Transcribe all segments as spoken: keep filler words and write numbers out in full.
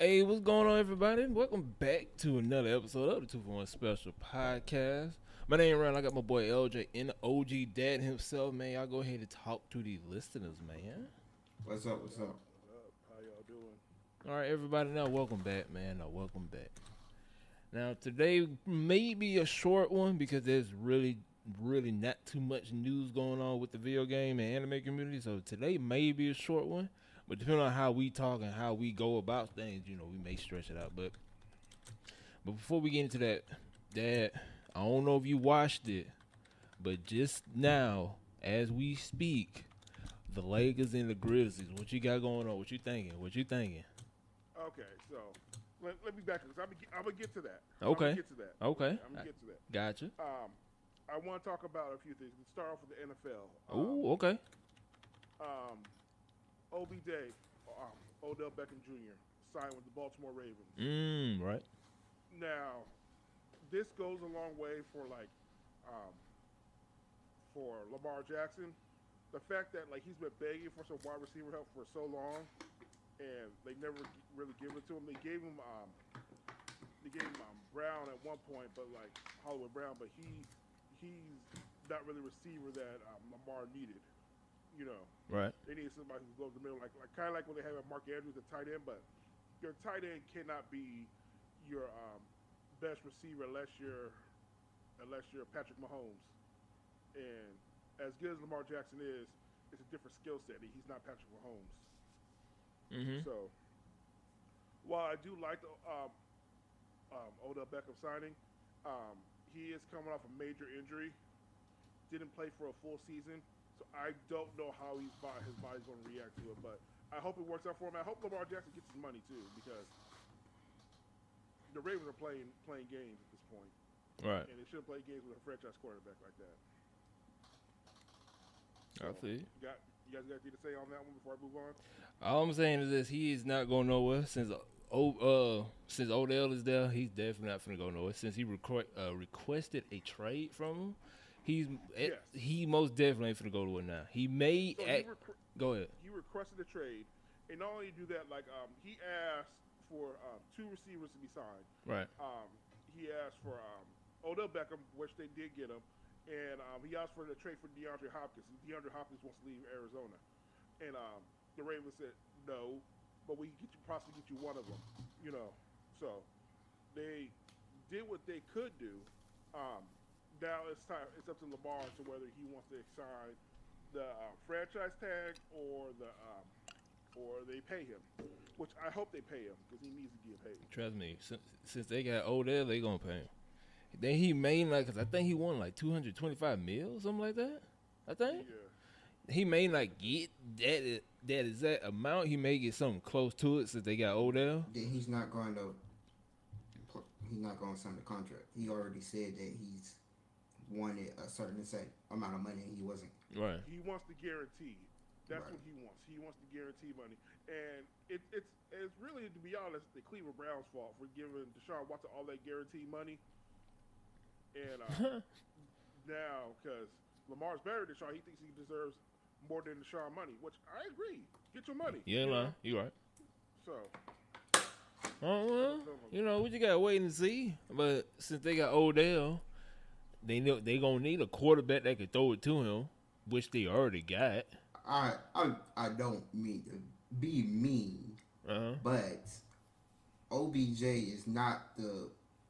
Hey, what's going on, everybody? Welcome back to another episode of the Two for One Special Podcast. My name is Ryan. I got my boy L J and the O G Dad himself, man. Y'all go ahead and talk to the listeners, man. What's up? What's up? What up? How y'all doing? All right, everybody. Now, welcome back, man. Now, welcome back. Now, today may be a short one because there's really, really not too much news going on with the video game and anime community. So today may be a short one. But depending on how we talk and how we go about things, you know, we may stretch it out. But but before we get into that, Dad, I don't know if you watched it, but just now, as we speak, the Lakers and the Grizzlies. What you got going on? What you thinking? What you thinking? Okay, so let, let me back up because I'm, I'm gonna get to that. Okay. I'm gonna get to that. Okay. I'm gonna get to that. Gotcha. Um, I want to talk about a few things. Let's start off with the N F L. Um, Ooh, okay. Um, O B J, um, Odell Beckham Junior signed with the Baltimore Ravens. Mm, right. Now, this goes a long way for like, um, for Lamar Jackson. The fact that like he's been begging for some wide receiver help for so long, and they never g- really give it to him. They gave him, um, they gave him um, Brown at one point, but like Hollywood Brown, but he he's not really a receiver that um, Lamar needed. You know, Right. they need somebody who goes the middle, like like kind of like when they have a Mark Andrews, the tight end. But your tight end cannot be your um, best receiver unless you're unless you're Patrick Mahomes. And as good as Lamar Jackson is, it's a different skill set. He's not Patrick Mahomes. Mm-hmm. So while I do like the um, um, Odell Beckham signing, um, he is coming off a major injury. Didn't play for a full season. So I don't know how he's body, his body's going to react to it, but I hope it works out for him. I hope Lamar Jackson gets his money too, because the Ravens are playing playing games at this point, Right. and they shouldn't play games with a franchise quarterback like that. I see. You got you guys got anything to say on that one before I move on? All I'm saying is this: he is not going nowhere since oh uh since Odell is there. He's definitely not finna go nowhere. Since he requ- uh, requested a trade from him, he's Yes. he most definitely ain't finna go to it now. He may So act, he, requ- go ahead. he requested a trade, and not only do that, like um, he asked for um, two receivers to be signed. Right. Um, he asked for um, Odell Beckham, which they did get him, and um, he asked for the trade for DeAndre Hopkins. DeAndre Hopkins wants to leave Arizona, and um, the Ravens said no, but we can get you possibly get you one of them, you know. So they did what they could do. Um, now it's time. It's up to Lamar to whether he wants to sign the uh, franchise tag or the um, or they pay him, which I hope they pay him because he needs to get paid. Trust me. Since, since they got Odell, they gonna pay him. Then he made like, cause I think he won like two hundred twenty-five mil, something like that. I think Yeah. he may not get that that exact amount. He may get something close to it since they got Odell. Then he's not going to. pl- He's not going to sign the contract. He already said that he's wanted a certain say amount of money, and he wasn't. Right. He wants the guarantee. That's Right. what he wants. He wants the guarantee money, and it, it's it's really, to be honest, the Cleveland Browns' fault for giving Deshaun Watson all that guarantee money. And uh, now, because Lamar's better than Deshaun, he thinks he deserves more than Deshaun money, which I agree. Get your money. You ain't you know? lying. You right. So Oh well, you know we just gotta wait and see. But since they got Odell, they know they gonna need a quarterback that can throw it to him, which they already got. I I I don't mean to be mean, Uh huh. but O B J is not the.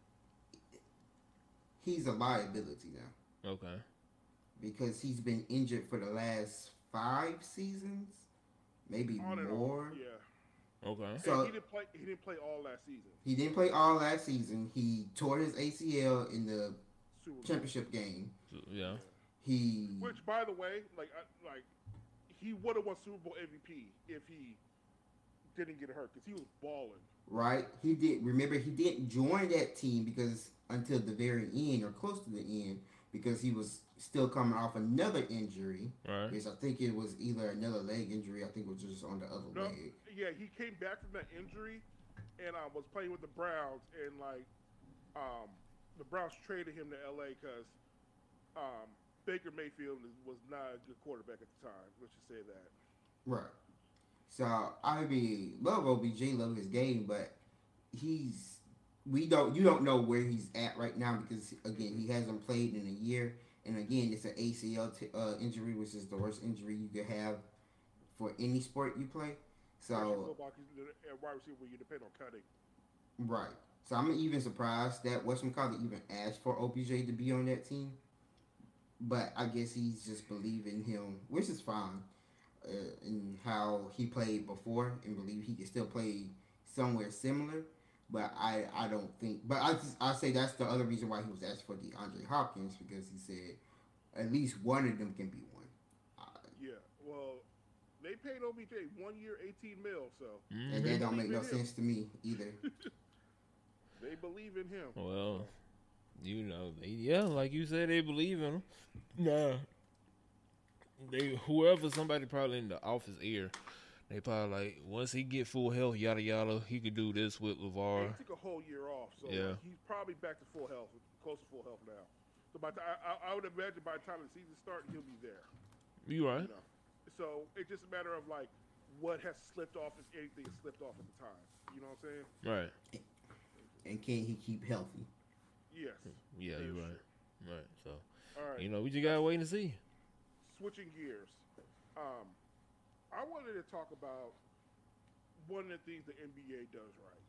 He's a liability now Okay. because he's been injured for the last five seasons, maybe on and more. on, yeah. Okay. So- And he didn't play. He didn't play all last season. He didn't play all last season. He tore his A C L in the Super Bowl. championship game. Yeah. He Which, by the way, like I, like he would have won Super Bowl M V P if he didn't get hurt because he was balling. right? He did. Remember, he didn't join that team because until the very end or close to the end, because he was still coming off another injury. Right. Yes, I think it was either another leg injury. I think it was just on the other No, leg. yeah, he came back from that injury and um, was playing with the Browns, and like um, the Browns traded him to L A because um, Baker Mayfield is, was not a good quarterback at the time. Let's just say that. Right. So I mean, love O B J, love his game, but he's we don't you don't know where he's at right now because again he hasn't played in a year, and again it's an A C L t- uh, injury, which is the worst injury you could have for any sport you play. Especially So football, 'cause the- at wide receiver, you depend on cutting. right. So I'm even surprised that whatchamacallit even asked for O B J to be on that team. But I guess he's just believing him, which is fine, uh, in how he played before, and believe he can still play somewhere similar. But I, I don't think. But I just, I say that's the other reason why he was asked for DeAndre Hopkins, because he said at least one of them can be one. Uh, Yeah, well, they paid O B J one year, eighteen mil, so Mm-hmm. and that don't make believe no in him. sense to me either. They believe in him. Well, you know, they, yeah, like you said, they believe in him. Nah, they whoever somebody probably in the office ear, they probably like once he get full health, yada yada, he could do this with LeVar. He took a whole year off, so Yeah. like, he's probably back to full health, close to full health now. So by the, I, I would imagine by the time the season starts, he'll be there. You right? You know? So it's just a matter of like what has slipped off, if anything has slipped off at the time. You know what I'm saying? Right. And can he keep healthy? Yes. Yeah, That you is right. Right. So All right. you know, we just gotta wait and see. Switching gears, um, I wanted to talk about one of the things the N B A does right,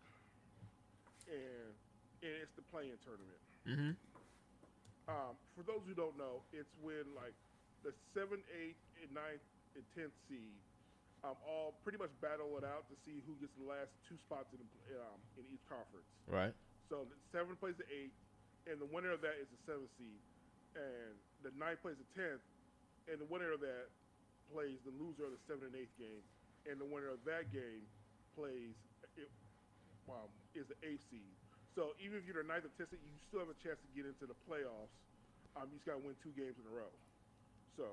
and and it's the play-in tournament. Mm-hmm. Um, for those who don't know, it's when like the seventh, eighth, and ninth, and tenth seed um, all pretty much battle it out to see who gets the last two spots in the, um, in each conference. Right. So the seventh plays the eighth, and the winner of that is the seventh seed, and the ninth plays the tenth, and the winner of that plays the loser of the seventh and eighth game, and the winner of that game plays it, um, is the eighth seed. So even if you're the ninth or tenth seed, you still have a chance to get into the playoffs. Um, you just got to win two games in a row. So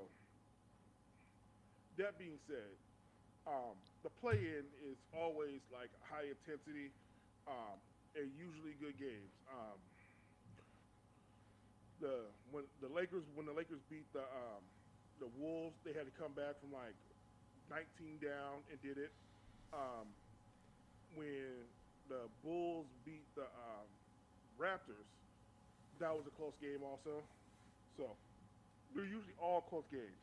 that being said, um, the play-in is always like high intensity um, and usually good games. Um, the when the Lakers when the Lakers beat the um, the Wolves, they had to come back from like nineteen down and did it. Um, when the Bulls beat the um, Raptors, that was a close game also. So they're usually all close games.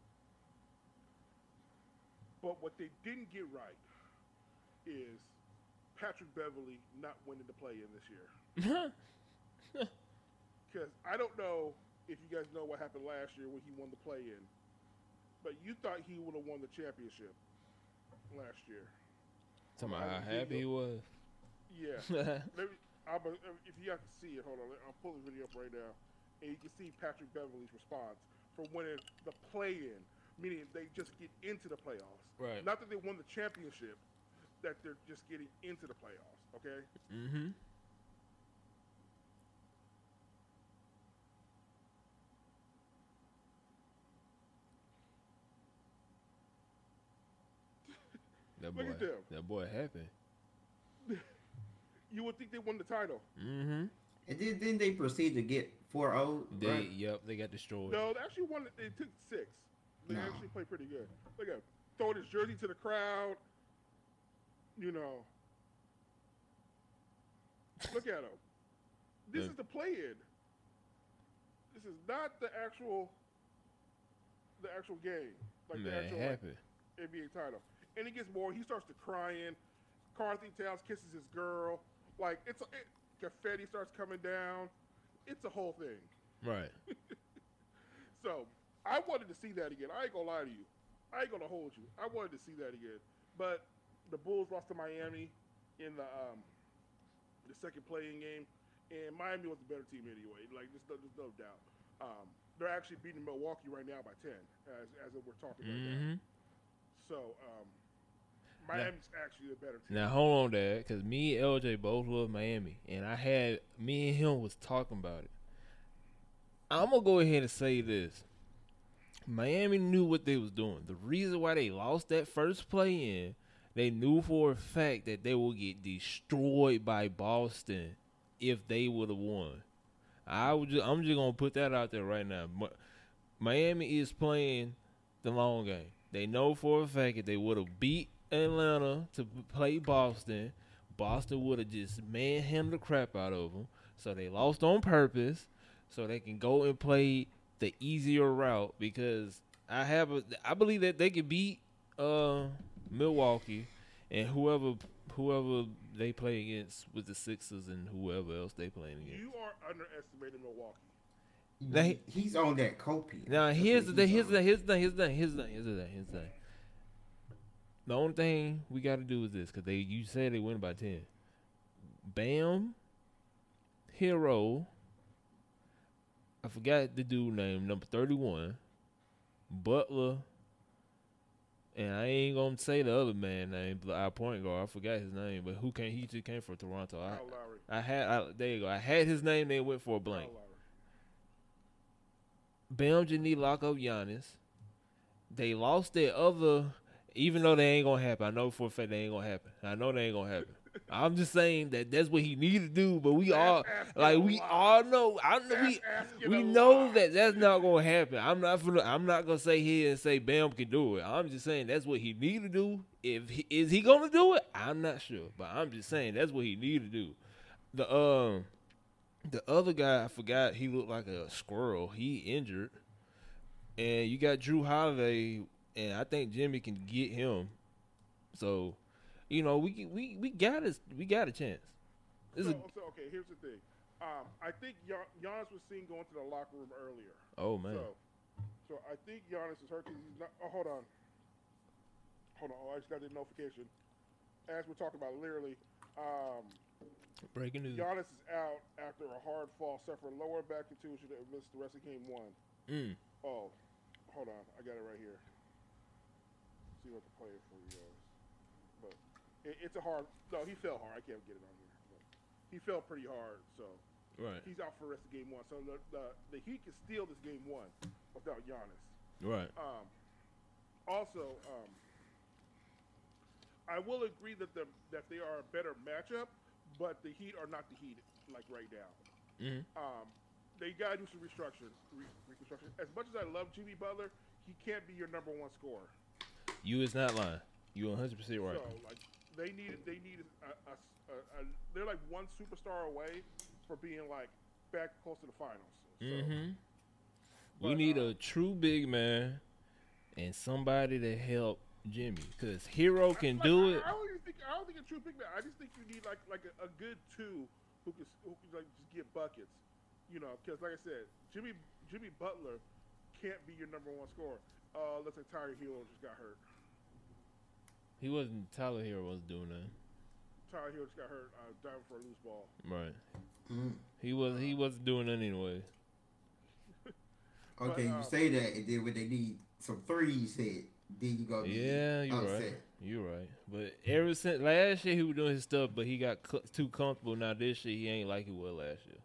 But what they didn't get right is Patrick Beverley not winning the play-in this year. Because I don't know if you guys know what happened last year when he won the play-in, but you thought he would have won the championship last year. Talking about how happy he was. Yeah. Let me, I'm a, if you have to see it, hold on. I'll pull the video up right now. And you can see Patrick Beverley's response for winning the play-in, meaning they just get into the playoffs. Right. Not that they won the championship, that they're just getting into the playoffs, okay? Mm-hmm. That boy, Look at them. that boy happy. You would think they won the title. Mm-hmm. And then, then they proceed to get four oh. They, Right? yep, they got destroyed. No, they actually won. They took six. They No. actually played pretty good. Look at him. Throwing his jersey to the crowd. You know. Look at him. This Yeah. is the play-in. This is not the actual, the actual game, like the Man, actual like, happy. N B A title. And he gets more. He starts to crying. Carthy Towns kisses his girl. Like it's a, it, confetti starts coming down. It's a whole thing. Right. So I wanted to see that again. I ain't gonna lie to you. I ain't gonna hold you. I wanted to see that again. But the Bulls lost to Miami in the um, the second playing game, and Miami was the better team anyway. Like there's no, there's no doubt. Um, they're actually beating Milwaukee right now by ten, as as we're talking right now. Mm-hmm. So um, Miami's actually the better team. Now hold on, Dad, because me and L J both love Miami, and I had me and him was talking about it. I'm gonna go ahead and say this: Miami knew what they was doing. The reason why they lost that first play in, they knew for a fact that they would get destroyed by Boston if they would have won. I would. Just, I'm just gonna put that out there right now. Miami is playing the long game. They know for a fact that they would have beat Atlanta to play Boston. Boston would have just manhandled the crap out of them. So they lost on purpose, so they can go and play the easier route. Because I have a, I believe that they could beat uh, Milwaukee and whoever whoever they play against with the Sixers and whoever else they playing against. You are underestimating Milwaukee. Now, he, he's on that copium. Now here's the thing. Here's the thing. Here's the thing. Here's the thing. Here's the thing. Here's the thing. Here's the thing. The only thing we got to do is this, because they you said they win by ten. Bam, Hero. I forgot the dude name, number thirty-one. Butler. And I ain't gonna say the other man name, our point guard. I forgot his name, but who came? He just came from Toronto. I, Kyle Lowry. I had. I, there you go. I had his name. They went for a blank. Kyle Lowry. Bam just need to lock up Giannis. They lost their other, even though they ain't gonna happen. I know for a fact they ain't gonna happen. I know they ain't gonna happen. I'm just saying that that's what he need to do. But we all like we all know. I know we we know that that's not gonna happen. I'm not gonna I'm not gonna say here and say Bam can do it. I'm just saying that's what he need to do. If he, is he gonna do it, I'm not sure. But I'm just saying that's what he need to do. The um. The other guy, I forgot, he looked like a squirrel. He injured. And you got Drew Holiday, and I think Jimmy can get him. So, you know, we we we got a, we got a chance. This so, is so, okay, here's the thing. Um, I think Gian- Giannis was seen going to the locker room earlier. Oh, man. So, so I think Giannis is hurt because he's not – oh, hold on. Hold on. Oh, I just got the notification. As we're talking about, literally um, – breaking news. Giannis is out after a hard fall, suffered lower back contusion and missed the rest of game one. Mm. Oh, hold on. I got it right here. See what to play it for you guys. But it, it's a hard – no, he fell hard. I can't get it on here. But he fell pretty hard, so Right. he's out for the rest of game one. So the, the, the Heat can steal this game one without Giannis. Right. Um, also, um, I will agree that the that they are a better matchup, but the Heat are not the Heat like right now. Mm-hmm. Um, they gotta do some restructuring. Re- reconstruction. As much as I love Jimmy Butler, he can't be your number one scorer. You is not lying. You one hundred percent right. So like they need they need a, a, a, a they're like one superstar away for being like back close to the finals. So, Mm-hmm. but, We need uh, a true big man and somebody to help Jimmy, because Hero can like, do I, it. I don't even think I don't think a true big man. I just think you need like like a, a good two who can who can like just get buckets. You know, because like I said, Jimmy Jimmy Butler can't be your number one scorer. Uh, looks like Tyler Hero just got hurt. He wasn't Tyler Hero wasn't doing that. Tyler Hero just got hurt uh, diving for a loose ball. Right. Mm. He was he wasn't doing that anyway. Okay, But, um, you say that, and then when they need some threes hit, then you go. Yeah, you're upset. right. You're right. But ever since last year, he was doing his stuff, but he got cu- too comfortable. Now this year, he ain't like he was last year.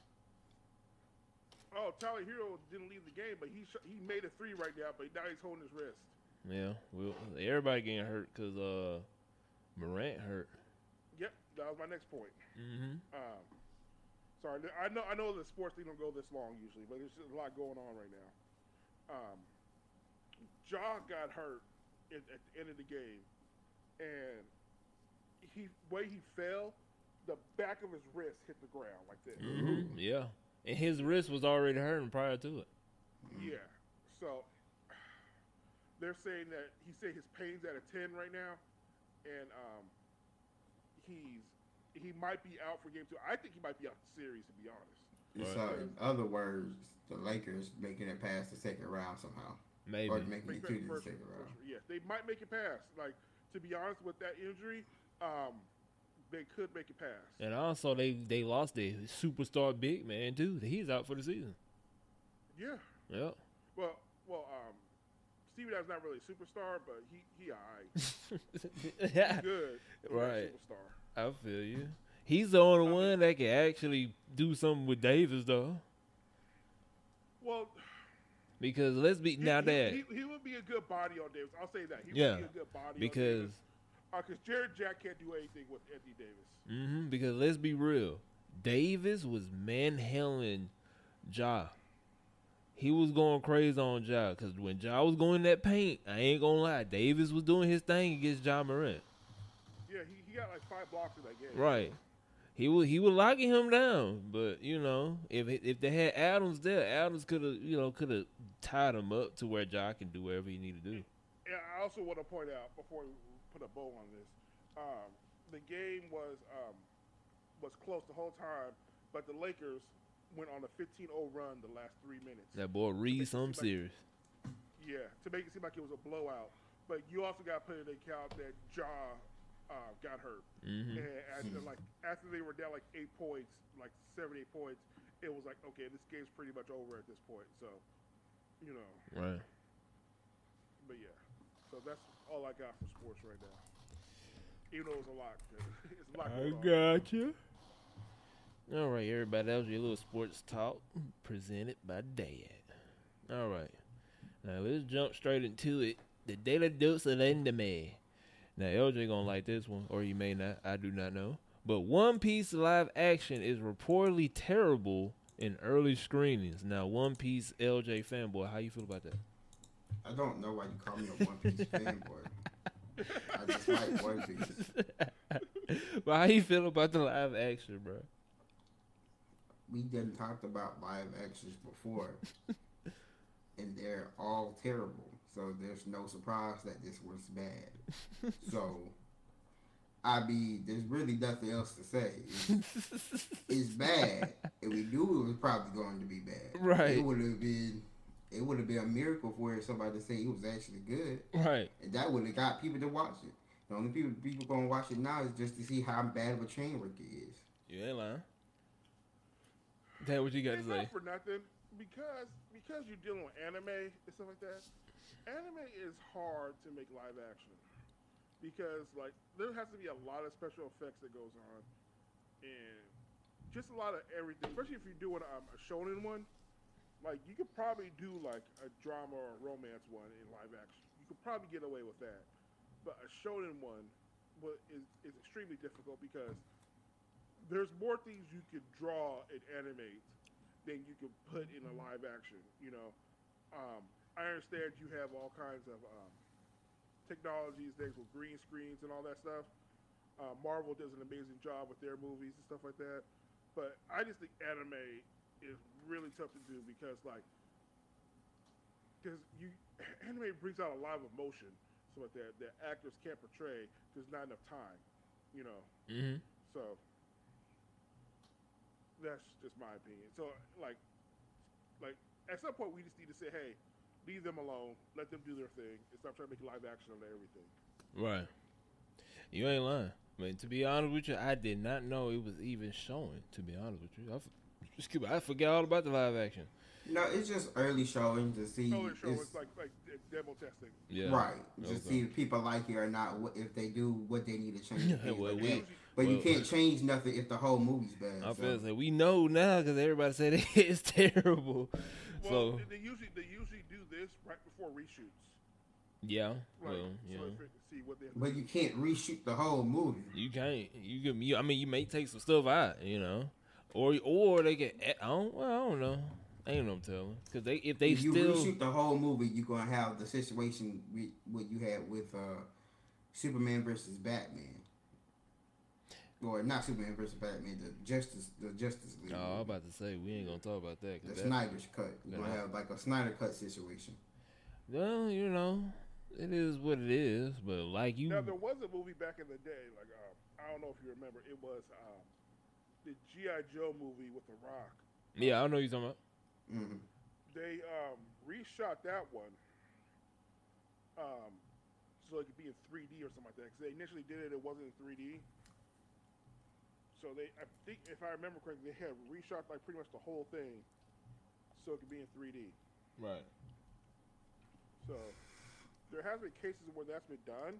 Oh, Tyler Hero didn't leave the game, but he sh- he made a three right now, but now he's holding his wrist. Yeah, well, everybody getting hurt because uh, Morant hurt. Yep, that was my next point. Mm-hmm. Um, sorry, I know I know the sports thing don't go this long usually, but there's just a lot going on right now. Um, Ja got hurt at, at the end of the game, and he way he fell, the back of his wrist hit the ground like this. Mm-hmm. Yeah, and his wrist was already hurting prior to it. Yeah, so they're saying that he said his pain's at a ten right now, and um, he's he might be out for game two. I think he might be out the series, to be honest. So, in other words, the Lakers making it past the second round somehow, Maybe. or making Make it to it the first- second round. first- yes, they might make it past. Like, to be honest, with that injury, um, they could make it past. And also, they they lost their superstar big man too. He's out for the season. Yeah. Yep. Well, well, um, Steven Adams not really a superstar, but he he alright. Yeah. He's good. He's not a Right. Superstar. I feel you. He's the only one that can actually do something with Davis, though. Well, Because let's be he, now he, that he, he would be a good body on Davis. I'll say that. He Yeah, would be a good body because on Davis. Because Jared Jack can't do anything with Anthony Davis. hmm because let's be real, Davis was manhandling Ja. He was going crazy on Ja because when Ja was going in that paint, I ain't gonna lie, Davis was doing his thing against Ja Morant. Yeah, he, he got like five blocks in that game. Right. He was he was locking him down, but you know, if if they had Adams there, Adams could have you know could have tied him up to where Ja can do whatever he need to do. And I also want to point out before we put a bow on this, um, the game was um, was close the whole time, but the Lakers went on a fifteen oh run the last three minutes. That boy Reed some like, serious. Yeah, to make it seem like it was a blowout, but you also got to put in the account that Ja uh, got hurt, Mm-hmm. and after, like after they were down like eight points, like seven eight points, it was like okay, this game's pretty much over at this point. So, you know, Right. but yeah, so that's all I got for sports right now. Even though it was a lot, it's a lot I going on. got you. All right, everybody. That was your little sports talk presented by Dad. All right. Now let's jump straight into it. The Daily Dose of Anime. Now L J gonna like this one, or he may not. I do not know. But One Piece live action is reportedly terrible in early screenings. Now One Piece L J fanboy, how you feel about that? I don't know why you call me a One Piece fanboy. I just like One Piece. But how you feel about the live action, bro? We done talked about live actions before, and they're all terrible. So there's no surprise that this was bad. So, I mean, there's really nothing else to say. It's, it's bad, and we knew it was probably going to be bad. Right. It would have been, it would have been a miracle for somebody to say it was actually good, Right. and that would have got people to watch it. The only people people gonna watch it now is just to see how bad of a train wreck it is. You ain't lying. Dad, what you got to It's say? not for nothing because because you're dealing with anime and stuff like that. Anime is hard to make live action because like there has to be a lot of special effects that goes on and just a lot of everything. Especially if you're doing um, a shonen one, like you could probably do like a drama or a romance one in live action. You could probably get away with that, but a shonen one wa- is is extremely difficult because there's more things you could draw and animate than you could put in a live action. You know, um, I understand you have all kinds of um, technologies, things with green screens and all that stuff. Uh, Marvel does an amazing job with their movies and stuff like that. But I just think anime is really tough to do because, like, because you anime brings out a lot of emotion, so like that that actors can't portray. There's not enough time, you know. Mm-hmm. So that's just my opinion. So like, like at some point we just need to say, hey, leave them alone, let them do their thing, and stop trying to make live action on everything. Right. You ain't lying. I mean, to be honest with you, I did not know it was even showing. To be honest with you, I, f- excuse me, I forgot all about the live action. No, it's just early showing to see. Oh, show it's- it's like like de- demo testing. Yeah. Right. Just Okay. see if people like it or not. What if they do what they need to change. Yeah, things well, like we- that. But you well- can't change nothing if the whole movie's bad. I so. feel like we know now because everybody said it's terrible. Well, so they, they usually they usually do this right before reshoots. yeah, Right. well, yeah, So if it- see what they. But you can't reshoot the whole movie. you can't. You can. You, I mean, you may take some stuff out, you know, or or they get. I don't. Well, I don't know. Ain't no telling because they if they if you still. reshoot the whole movie, you're gonna have the situation we, what you had with uh, Superman versus Batman. Or not Superman versus Batman, the Justice, the Justice League. Oh, I'm movie. about to say we ain't gonna talk about that. 'Cause the that Snyder's cut. You're gonna that- have like a Snyder cut situation. well, you know, it is what it is. But like you, Now there was a movie back in the day, like um, I don't know if you remember, it was um, the G I Joe movie with The Rock. yeah, I know you're talking about. hmm They um, reshot that one, um, so it could be in three D or something like that. Because they initially did it, it wasn't in three D. So they, I think, if I remember correctly, they had reshot like pretty much the whole thing, so it could be in three D. Right. So there has been cases where that's been done.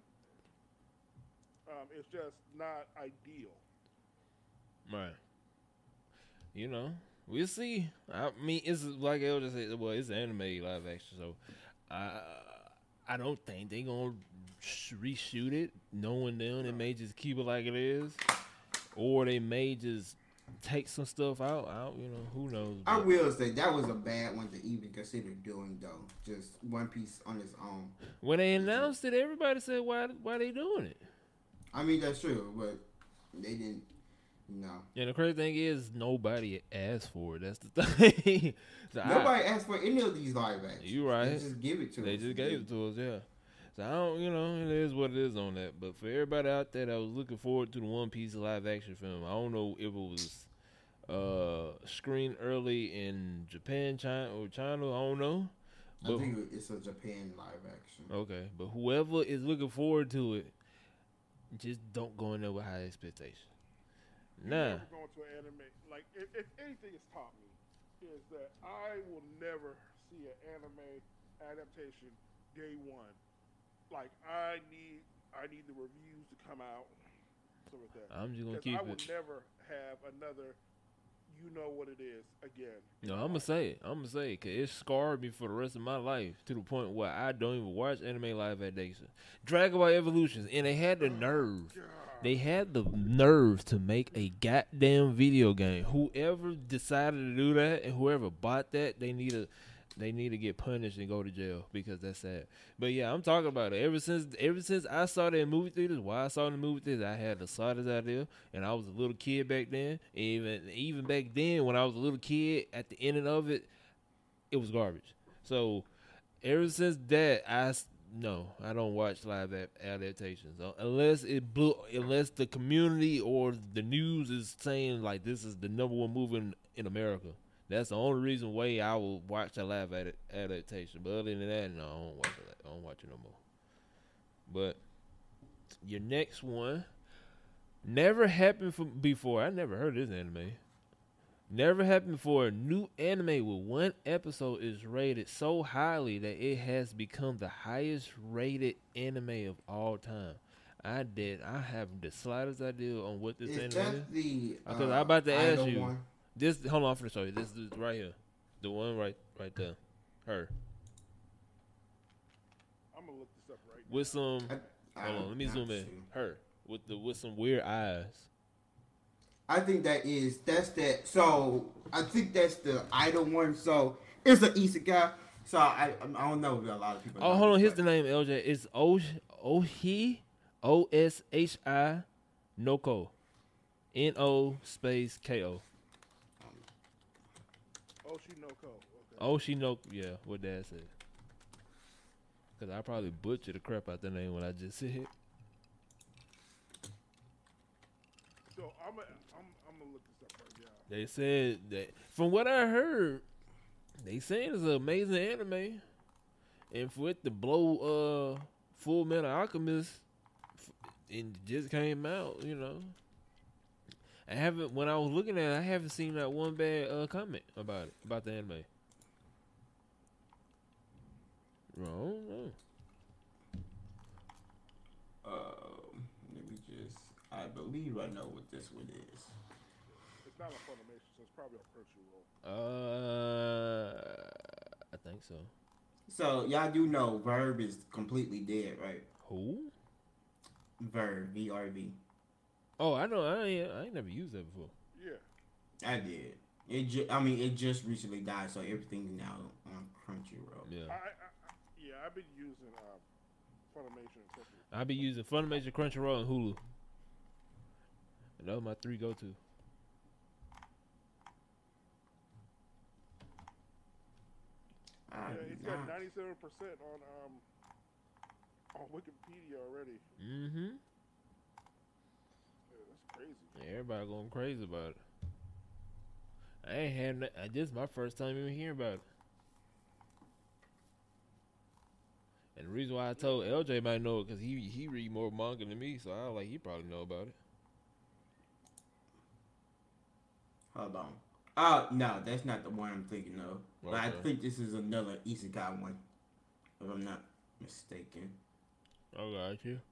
Um, it's just not ideal. Right. You know, we'll see. I mean, it's like El just said. Well, it's an anime live action, so I I don't think they gonna sh- reshoot it. Knowing them, they may just keep it like it is, or they may just take some stuff out. Out, you know, who knows? I But- will say that was a bad one to even consider doing though. Just One Piece on its own. when they announced it, everybody said, "Why? Why they doing it?" I mean, that's true, but they didn't. You know, And the crazy thing is, nobody asked for it. That's the thing. So I, nobody asked for any of these live actions. You right. They just give it to they us. just gave it to us, yeah. So I don't, you know, it is what it is on that. But for everybody out there that was looking forward to the One Piece live action film, I don't know if it was uh, screened early in Japan, China, or China. I don't know. I think it's a Japan live action. Okay, but whoever is looking forward to it, just don't go in there with high expectations. Nah. Never going to an anime. Like, if, if anything has taught me, is that I will never see an anime adaptation day one. Like, I need I need the reviews to come out. Something like that. I'm just gonna keep I will it. never have another. You know what it is again. No, I'm gonna say it. I'm gonna say it because it scarred me for the rest of my life to the point where I don't even watch anime live adaptation. Dragon Ball Evolutions, and they had the nerve. They had the nerve to make a goddamn video game. Whoever decided to do that and whoever bought that, they need to, they need to get punished and go to jail because that's sad. But yeah, I'm talking about it. Ever since, ever since I saw that in movie theaters, why I saw it in the movie theaters, I had the slightest idea, and I was a little kid back then. Even even back then, when I was a little kid, at the ending of it, it was garbage. So ever since that, I. No, I don't watch live adaptations uh, unless it blew, unless the community or the news is saying like this is the number one movie in, in America. That's the only reason why I will watch a live ad- adaptation. But other than that, no, I don't watch it. I don't watch it no more. But your next one never happened for, before. I never heard of this anime. Never happened before. A new anime with one episode is rated so highly that it has become the highest rated anime of all time. I did. I have the slightest idea on what this is anime that is. the? Because Uh, I'm about to ask Idol you. one? This. Hold on, I'm finna show you. This is right here. The one right, right there. Her I'm gonna look this up right with some. I, I Hold on. Let me not zoom in. sure. Her with the with some weird eyes. I think that is that's that. So I think that's the idol one. So it's an isekai. So I I don't know if a lot of people. Oh, know hold on. this, Here's but- the name. L J. It's O Ohi O S H I Noko. N O space K O. Oshinoko. Okay. Oshinoko. Yeah, what Dad said. Because I probably butchered the crap out the name when I just said it. So I'm gonna I'm, I'm gonna look this up right now. They said that, from what I heard, they saying it's an amazing anime. And for it to blow uh, Full Metal Alchemist, f- it just came out, you know. I haven't, when I was looking at it, I haven't seen that one bad uh, comment about it, about the anime. I don't know. Um, let me just. I believe I know what this one is. It's not on Funimation, so it's probably on Crunchyroll. Uh, I think so. So y'all do know Verb is completely dead, right? Who? Verb, V R V. Oh, I know. I ain't, I ain't never used that before. Yeah. I did. It. Ju- I mean, it just recently died, so everything's now on Crunchyroll. Yeah. I, I, I yeah I've been using um, Funimation and Crunchyroll. I be using Funimation, Crunchyroll, and Hulu. And those are my three go-to. I Yeah, it's not- got ninety-seven percent on um on Wikipedia already. Mm-hmm. Yeah, that's crazy. Everybody going crazy about it. I ain't had. No, uh, this is my first time even hearing about it. And the reason why I told L J might know it because he he read more manga than me, so I was like he probably know about it. Hold on. Oh no, that's not the one I'm thinking of. But I Okay. think this is another isekai one, if I'm not mistaken. Oh, got you.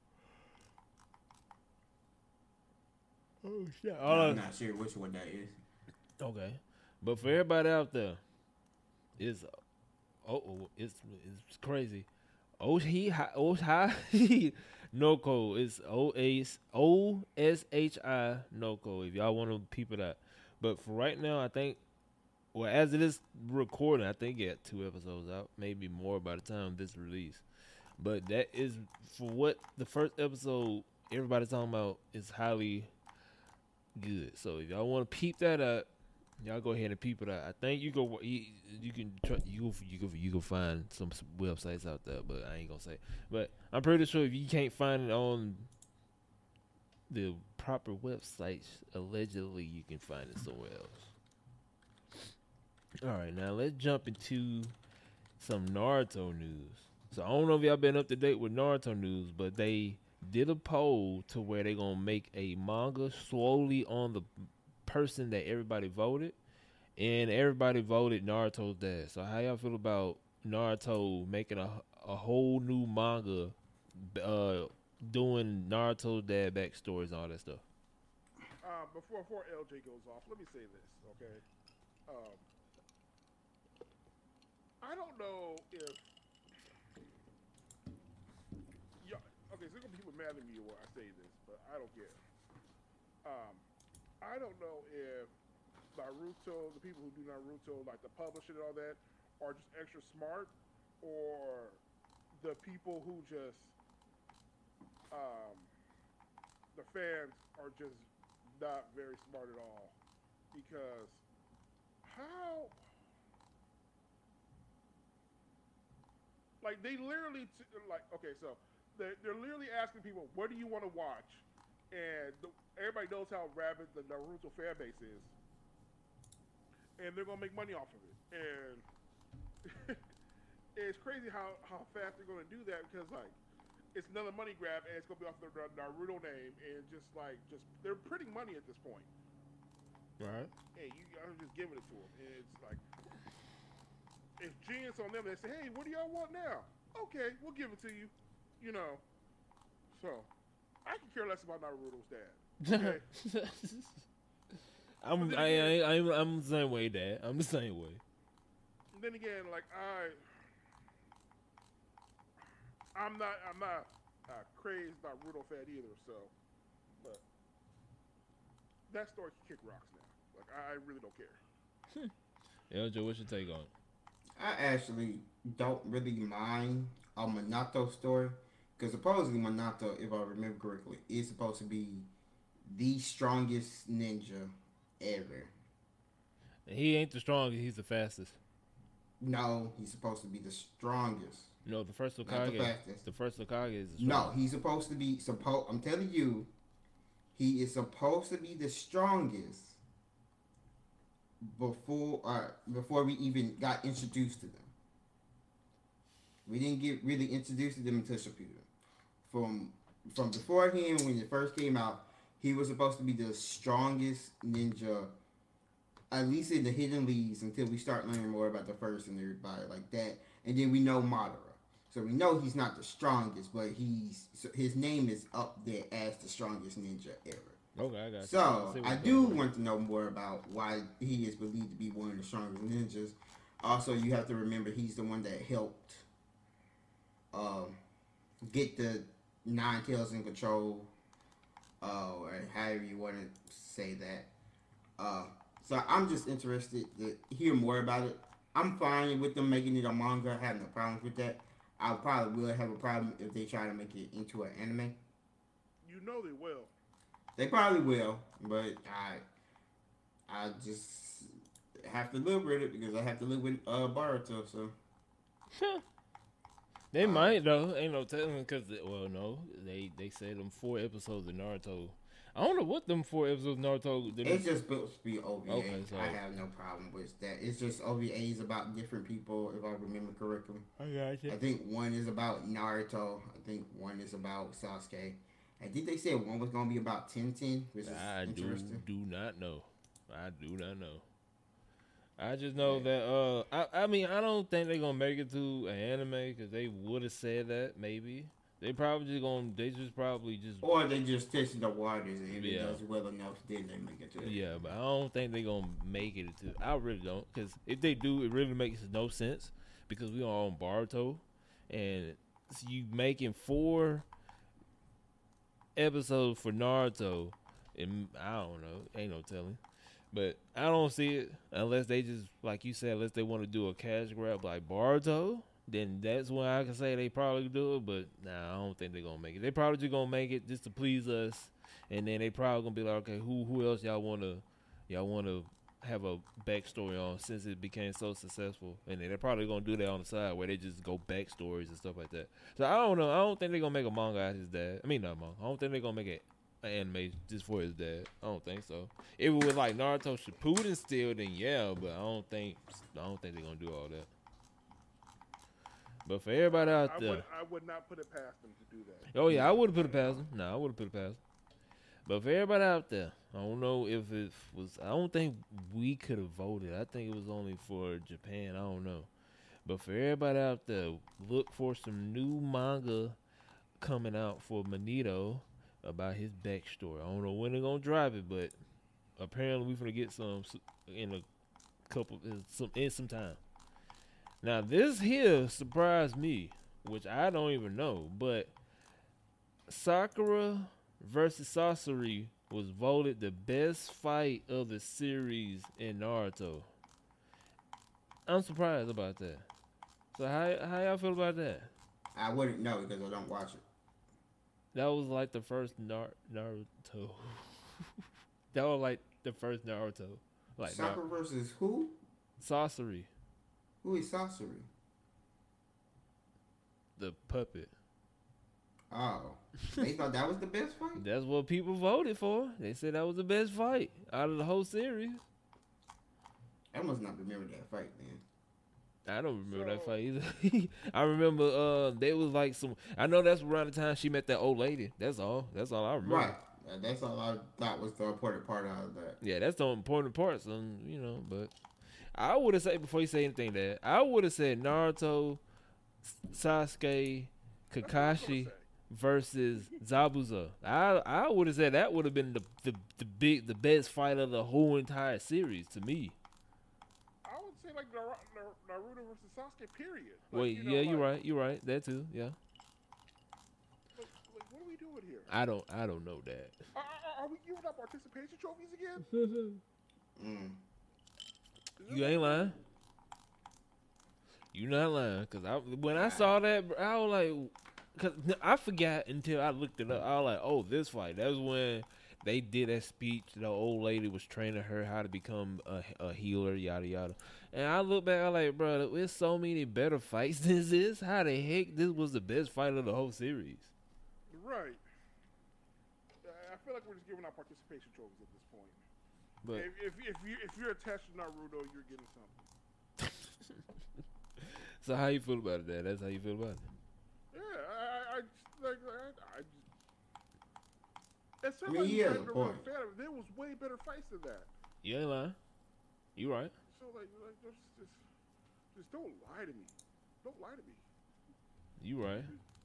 Oh shit! No, All I- I'm not sure which one that is. Okay, but for everybody out there, it's oh, oh it's it's crazy. Oh he oh hi Noko is O S O S H I Noko. If y'all want to peep it out, but for right now, I think well as it is recording, I think it got two episodes out, maybe more by the time this release. But that is for what the first episode everybody's talking about is highly good. So if y'all want to peep that up, y'all go ahead and peep it out. I think you go you, you can try, you go you go you can find some, some websites out there, but I ain't gonna say. But I'm pretty sure if you can't find it on the proper websites, allegedly you can find it somewhere else. All right, now let's jump into some Naruto news. So I don't know if y'all been up to date with Naruto news, but they did a poll to where they gonna make a manga slowly on the person that everybody voted, and everybody voted Naruto's dad. So how y'all feel about Naruto making a a whole new manga, uh, doing Naruto's dad backstories and all that stuff? Uh, before before L J goes off, let me say this, okay? Um, I don't know if yeah, okay, so there's gonna be people mad at me when I say this, but I don't care. Um, I don't know if Naruto, the people who do Naruto, like the publisher and all that, are just extra smart, or the people who just, um, the fans are just not very smart at all. Because how, like they literally, t- like, okay, so they're, they're literally asking people, what do you want to watch? And the, everybody knows how rabid the Naruto fan base is. And they're going to make money off of it. And it's crazy how, how fast they're going to do that, because, like, it's another money grab, and it's going to be off the Naruto name. And just, like, just they're printing money at this point. Right. Hey, you guys are just giving it to them. And it's like, it's genius on them. They say, hey, what do y'all want now? Okay, we'll give it to you. You know. So, I can care less about Naruto's dad. Okay. I'm I, I, I I'm I'm the same way, Dad. I'm the same way. And then again, like I, I'm not I'm not a crazed Naruto fan either. So, but that story can kick rocks now. Like I, I really don't care. L J, what's your take on it? I actually don't really mind a Minato story, because supposedly Minato, if I remember correctly, is supposed to be the strongest ninja ever. He ain't the strongest. He's the fastest. No, he's supposed to be the strongest. No, the first Not Hokage. the fastest. The first Hokage is the No, strongest. he's supposed to be supposed. I'm telling you, he is supposed to be the strongest before uh, before we even got introduced to them. We didn't get really introduced to them until Shippuden. From from before him, when it first came out, he was supposed to be the strongest ninja, at least in the Hidden Leagues, until we start learning more about the first and everybody like that. And then we know Madara. So we know he's not the strongest, but he's so his name is up there as the strongest ninja ever. Okay, I got you. So see I what's do going on. want to know more about why he is believed to be one of the strongest ninjas. Also, you have to remember he's the one that helped um, get the Nine Tails in control, uh, or however you want to say that. Uh, so I'm just interested to hear more about it. I'm fine with them making it a manga. I have no problems with that. I probably will have a problem if they try to make it into an anime. You know they will. They probably will, but I, I just have to live with it because I have to live with uh, Boruto. So They Uh, might though. Ain't no telling, because well, no, they they said them four episodes of Naruto. I don't know what them four episodes of Naruto. Them, it's just supposed to be O V A. Okay, so- I have no problem with that. It's just O V As about different people, if I remember correctly. I got you. I think one is about Naruto. I think one is about Sasuke. I think they said one was gonna be about Tenten, which is I do interesting. do not know. I do not know. I just know Yeah. that. Uh, I I mean, I don't think they're gonna make it to an anime, because they would have said that maybe. They probably just gonna. They just probably just. Or they just testing the waters, and if it Yeah. does well enough, then they make it to it. Yeah, but I don't think they're gonna make it to. I really don't, because if they do, it really makes no sense, because we are on Boruto, and you making four episodes for Naruto, and I don't know, ain't no telling. But I don't see it unless they just, like you said, unless they want to do a cash grab like Boruto. then that's when I can say they probably do it. But nah, I don't think they're gonna make it. They probably just gonna make it just to please us, and then they probably gonna be like, okay, who who else y'all wanna y'all wanna have a backstory on since it became so successful, and then they're probably gonna do that on the side where they just go backstories and stuff like that. So I don't know. I don't think they're gonna make a manga out of his dad. I mean, not manga. I don't think they're gonna make it an anime just for his dad. I don't think so. If it was like Naruto Shippuden still, then yeah, but I don't think I don't think they're gonna do all that. But for everybody out I there, would, I would not put it past them to do that. oh yeah, I would have put it past them. No, I would have put it past them. But for everybody out there, I don't know if it was. I don't think we could have voted. I think it was only for Japan. I don't know. But for everybody out there, look for some new manga coming out for Manito about his backstory. I don't know when they're gonna drive it, but apparently we're gonna get some in a couple in some in some time. Now this here surprised me, which I don't even know, but Sakura versus Sasori was voted the best fight of the series in Naruto. I'm surprised about that. So how how y'all feel about that? I wouldn't know because I don't watch it. That was like the first Nar- Naruto. That was like the first Naruto. Like Sakura Nar- versus who? Sasori, Who is Sasori? the puppet. Oh, they thought that was the best fight. That's what people voted for. They said that was the best fight out of the whole series. I must not remember that fight, man. I don't remember that So- fight either. I remember uh, there was like some. I know that's around the time she met that old lady. That's all. That's all I remember. Right. Uh, that's all I thought was the important part out of that. Yeah, that's the important part. So you know, but I would have said before you say anything that I would have said Naruto, Sasuke, That's what I was gonna Kakashi say. versus Zabuza. I I would have said that would have been the, the the big the best fight of the whole entire series to me. I would say like Nar- Nar- Naruto versus Sasuke. Period. Like, Wait, you know, yeah, you're like- right. You're right. That too. Yeah. Like, like, what are we doing here? I don't I don't know that. Are, are, are we giving up participation trophies again? Mm. Is You this ain't what- lying. You not lying, cause I when I saw that, bro, I was like, cause I forgot until I looked it up. I was like, oh, this fight. That was when they did that speech. The old lady was training her how to become a, a healer, yada yada. And I look back, I like, bro, there's so many better fights than this. How the heck this was the best fight of the whole series? Right. Uh, I feel like we're just giving out participation trophies at this point. But if, if, if, you, if you're attached to Naruto, you're getting something. so how you feel about that? That's how you feel about it. Yeah, I, I, I just, like, I, I just. It's I mean, like he you has guys a are really point. fan of it. There was way better fights than that. You ain't lying. You right. So like, like just, just, just don't lie to me. Don't lie to me. You right.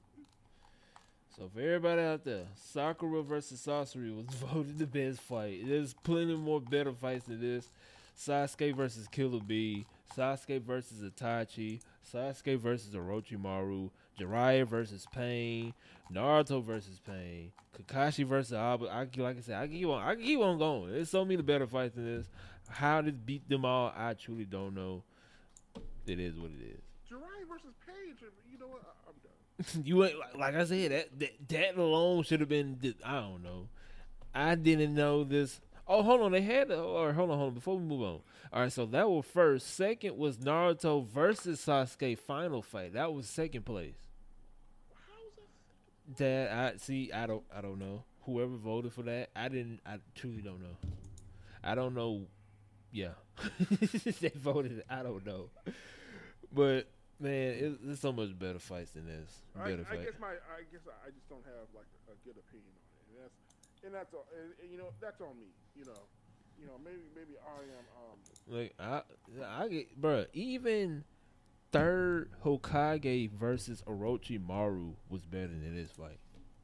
So for everybody out there, Sakura versus Sasori was voted the best fight. There's plenty more better fights than this. Sasuke versus Killer Bee, Sasuke versus Itachi, Sasuke versus Orochimaru, Jiraiya versus Pain, Naruto versus Pain, Kakashi versus Abu. I like I said, I can keep on, I can keep on going. There's so many better fights than this. How to beat them all, I truly don't know. It is what it is. Jiraiya versus Paige. You know what? I, I'm done. You ain't like, like I said that that, that alone should have been. I don't know. I didn't know this. Oh, hold on. They had. Or hold on, hold on. Before we move on. All right. So that was first. Second was Naruto versus Sasuke final fight. That was second place. How is that? That I see. I don't. I don't know. Whoever voted for that, I didn't. I truly don't know. I don't know. Yeah, they voted. I don't know. But man, it, there's so much better fights than this. I, Better I fight. guess my, I guess I just don't have like a, a good opinion on it. And that's, and that's all. And, and, you know, that's on me. You know, you know, maybe, maybe I am. Um, Like I, I get, bruh, even third Hokage versus Orochimaru was better than this fight.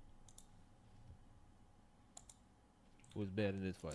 Was better than this fight.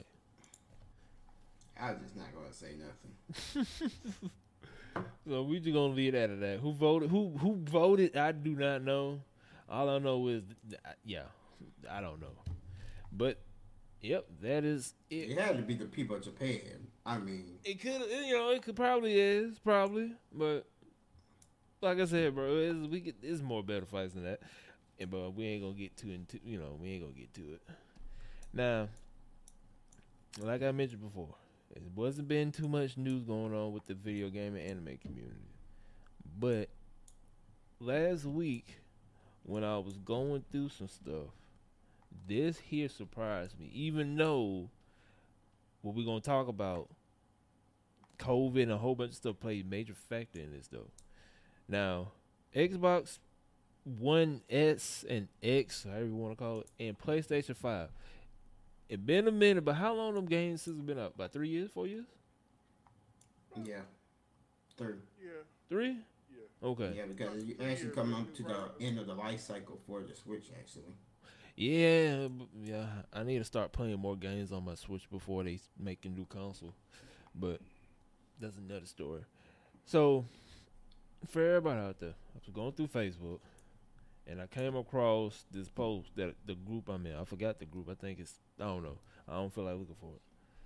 I was just not gonna say nothing. So we just gonna leave that at that. Who voted? Who who voted? I do not know. All I know is, yeah, I don't know. But yep, that is it. It had to be the people of Japan. I mean, It could, you know, it could probably is probably, but like I said, bro, it's, we get it's more better fights than that, and but we ain't gonna get too into you know we ain't gonna get to it. Now, like I mentioned before, it wasn't been too much news going on with the video game and anime community, but last week when I was going through some stuff, this here surprised me. Even though what we're gonna talk about, COVID and a whole bunch of stuff played a major factor in this though. Now, Xbox One S and X, however you want to call it, and PlayStation five. It been a minute, but how long them games since been out? About three years, four years? Yeah. Three. Yeah. Three? Yeah. Okay. Yeah, because you actually coming up to the end of the life cycle for the Switch, actually. Yeah, b- yeah. I need to start playing more games on my Switch before they s- make a new console. But that's another story. So, for everybody out there, I was going through Facebook, and I came across this post that the group I'm in. I forgot the group. I think it's I don't know. I don't feel like looking for it.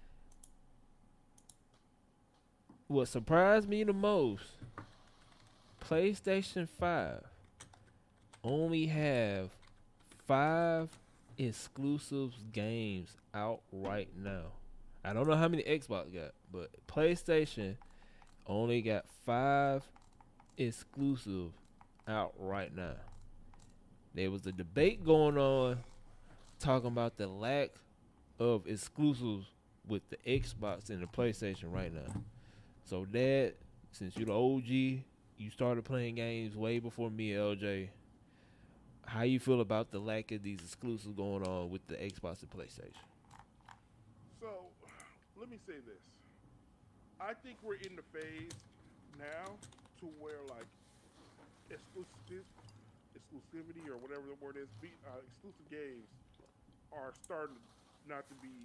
What surprised me the most, PlayStation five only have five exclusive games out right now. I don't know how many Xbox got, but PlayStation only got five exclusive out right now. There was a debate going on talking about the lack of exclusives with the Xbox and the PlayStation right now. So Dad, since you're the O G, you started playing games way before me, L J. How you feel about the lack of these exclusives going on with the Xbox and PlayStation? So, let me say this. I think we're in the phase now to where like exclusive, exclusivity or whatever the word is, be, uh, exclusive games are starting not to be,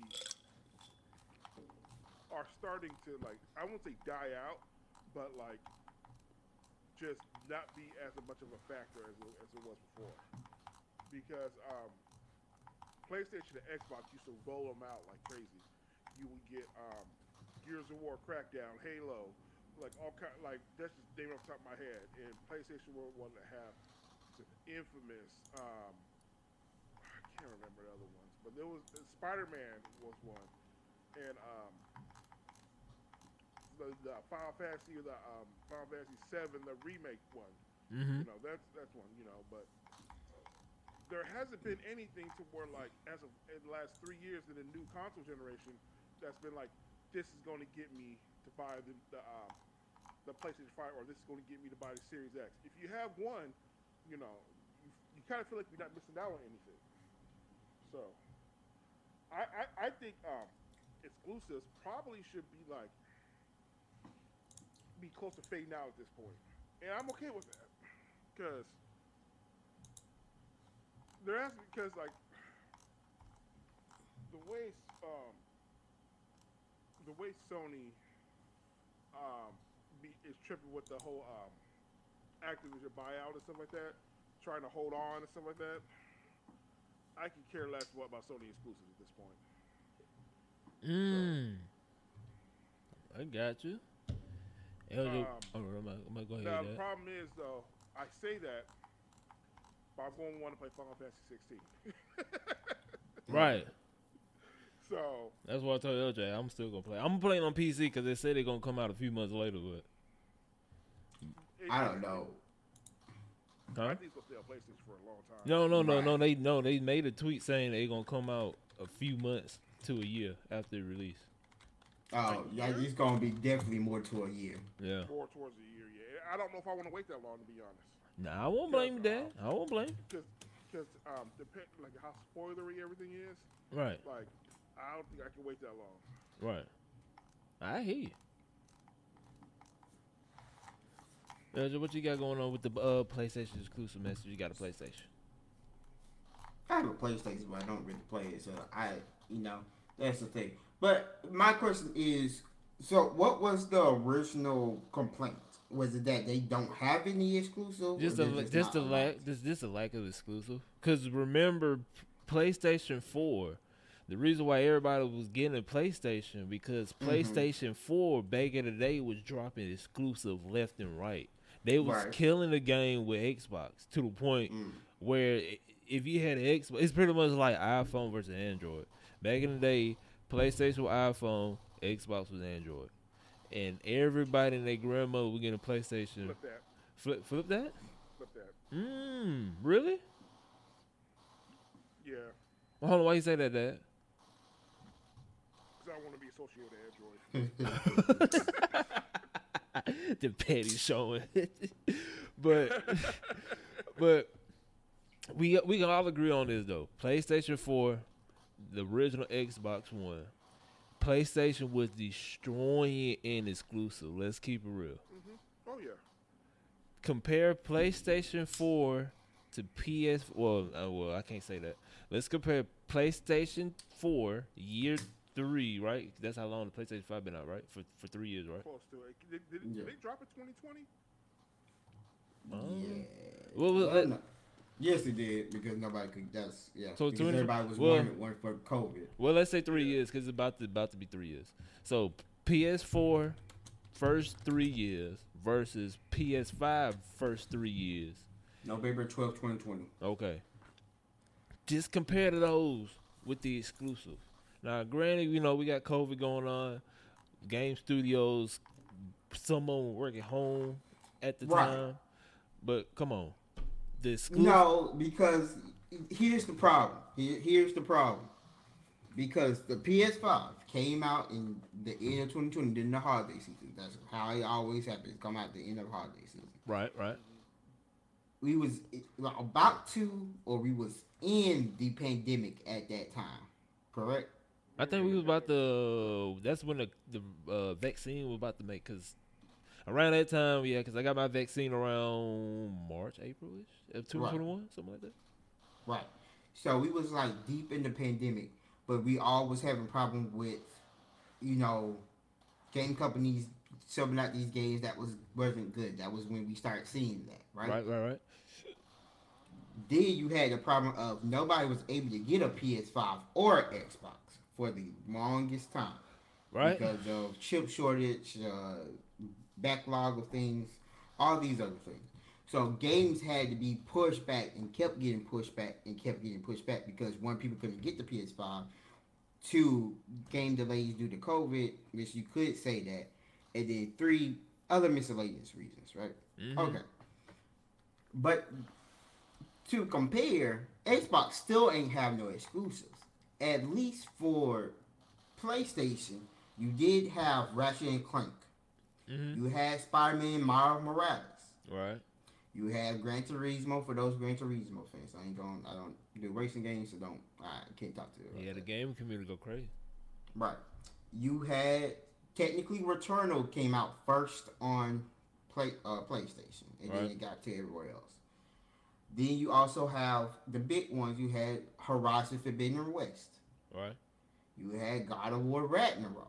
are starting to like, I won't say die out, but like just not be as much of a factor as it, as it was before. Because um, PlayStation and Xbox used to roll them out like crazy. You would get um, Gears of War, Crackdown, Halo, like all kind, like that's just name off the top of my head. And PlayStation were one that have Infamous. Um, I can't remember the other ones, but there was Spider-Man was one, and um, the, the Final Fantasy, the um, Final Fantasy seven, the remake one. Mm-hmm. You know, that's that's one. You know, but there hasn't been anything to where like as of in the last three years in the new console generation that's been like this is going to get me to buy the the, um, the PlayStation five or this is going to get me to buy the Series X. If you have one, you know, you, you kind of feel like you're not missing out on anything. So, I I, I think um, exclusives probably should be like be close to fading out at this point, and I'm okay with that because. There has because like the way um, the way Sony um, be, is tripping with the whole um, Activision buyout and stuff like that, trying to hold on and stuff like that. I can care less what about Sony exclusives at this point. Mm. So, I got you. L J, um, oh, I'm gonna, I'm gonna go ahead. Now with the that. problem is though, I say that. But I'm going to want to play Final Fantasy sixteen. Right. So that's what I told L J. I'm still gonna play. I'm playing on P C because they said they're gonna come out a few months later. But I don't know. huh? I think it's gonna stay on PlayStation for a long time. No, no, no, Right. no. They no, they made a tweet saying they're gonna come out a few months to a year after release. Oh, yeah, it's gonna be definitely more to a year. Yeah. More towards the year, yeah. I don't know if I want to wait that long, to be honest. Nah, I won't blame that. I won't blame. Because, because um, depend like how spoilery everything is. Right. Like, I don't think I can wait that long. Right. I hear you. L J, what you got going on with the uh, PlayStation exclusive message? You got a PlayStation. I have a PlayStation, but I don't really play it, so I, you know, that's the thing. But my question is, so what was the original complaint? Was it that they don't have any exclusive? Just or a they're just not a allowed lack to? just just a lack of exclusive. Cause remember, PlayStation Four. The reason why everybody was getting a PlayStation because Mhm. PlayStation Four back in the day was dropping exclusive left and right. They was Right. killing the game with Xbox to the point Mm. where i- if you had an Xbox, it's pretty much like iPhone versus Android. Back in the day, PlayStation was iPhone, Xbox was Android, and everybody and their grandmother was getting a PlayStation. Flip that. Flip, flip that. Flip that. Mmm, really? Yeah. Well, hold on, why you say that, Dad? Because I don't want to be associated with Android. The petty showing, but but we we can all agree on this though. PlayStation four, the original Xbox One, PlayStation was destroying in exclusive. Let's keep it real. Oh, yeah. Compare PlayStation four to P S. Well, uh, well, I can't say that. Let's compare PlayStation four year three, right? That's how long the PlayStation five been out, right? For for three years, right? Close to it. Did, did, Yeah. did they drop in twenty twenty? Um, Yeah. Well, well, Well, let- no. Yes, it did because nobody could. That's yeah. So because twenty everybody was well- warning, warning for COVID. Well, let's say three years because it's about to about to be three years. So P S four first three years versus P S five first three years. November twelfth, twenty twenty. Okay. Just compare to those with the exclusive. Now, granted, you know we got COVID going on. Game studios, some of them work at home at the Right. time. But come on, the exclusive. No, because here's the problem. Here, here's the problem. Because the P S five came out in the end of twenty twenty during the holiday season. That's how it always happens. Come out at the end of holiday season. Right, right. We was about to, or we was in the pandemic at that time. Correct? I think we was about to. That's when the the uh, vaccine was about to make. Cause around that time, yeah, cause I got my vaccine around March, April ish of twenty twenty one, something like that. Right. So we was like deep in the pandemic, but we all was having problem with, you know, game companies selling out these games that was wasn't good. That was when we started seeing that, right? Right, right, right. Then you had the problem of nobody was able to get a P S five or Xbox for the longest time. Right. Because of chip shortage, uh, backlog of things, all these other things. So games had to be pushed back and kept getting pushed back and kept getting pushed back because one, people couldn't get the P S five. Two, game delays due to COVID, which you could say that. And then three, other miscellaneous reasons, right? Mhm. Okay. But to compare, Xbox still ain't have no exclusives. At least for PlayStation, you did have Ratchet and Clank. Mhm. You had Spider-Man Miles Morales. Right. You have Gran Turismo for those Gran Turismo fans. I ain't going. I don't do racing games, so don't. I can't talk to you. about Yeah, the that. gaming community go crazy. Right. You had technically Returnal came out first on play uh, PlayStation, and then Right. it got to everywhere else. Then you also have the big ones. You had Horizon Forbidden West. Right. You had God of War Ragnarok.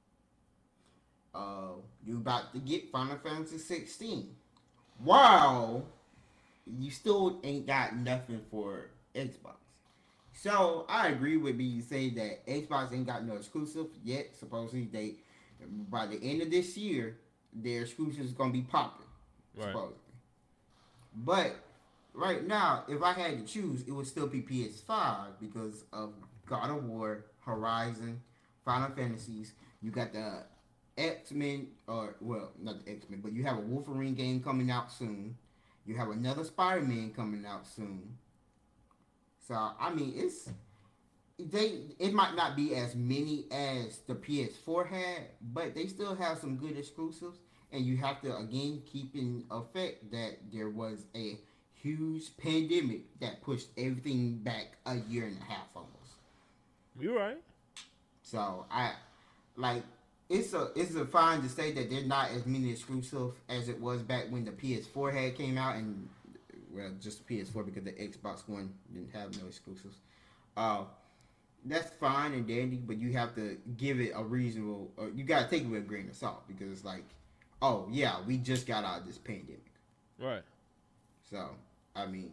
Uh, you about to get Final Fantasy sixteen. Wow, you still ain't got nothing for Xbox. So I agree with me saying that Xbox ain't got no exclusive yet. Supposedly they, by the end of this year, their exclusives is gonna be popping. Right. Supposedly. But right now, if I had to choose, it would still be P S five because of God of War, Horizon, Final Fantasies. You got the X-Men, or well, not the X-Men, but you have a Wolverine game coming out soon. You have another Spider-Man coming out soon. So I mean, it's they. It might not be as many as the P S four had, but they still have some good exclusives. And you have to again keep in effect that there was a huge pandemic that pushed everything back a year and a half almost. You're right. So I like it's a it's a fine to say that there's not as many exclusive as it was back when the P S four had came out, and well, just the P S four because the Xbox One didn't have no exclusives. Uh, that's fine and dandy, but you have to give it a reasonable. Uh, you gotta take it with a grain of salt because it's like, oh yeah, we just got out of this pandemic. Right. So I mean,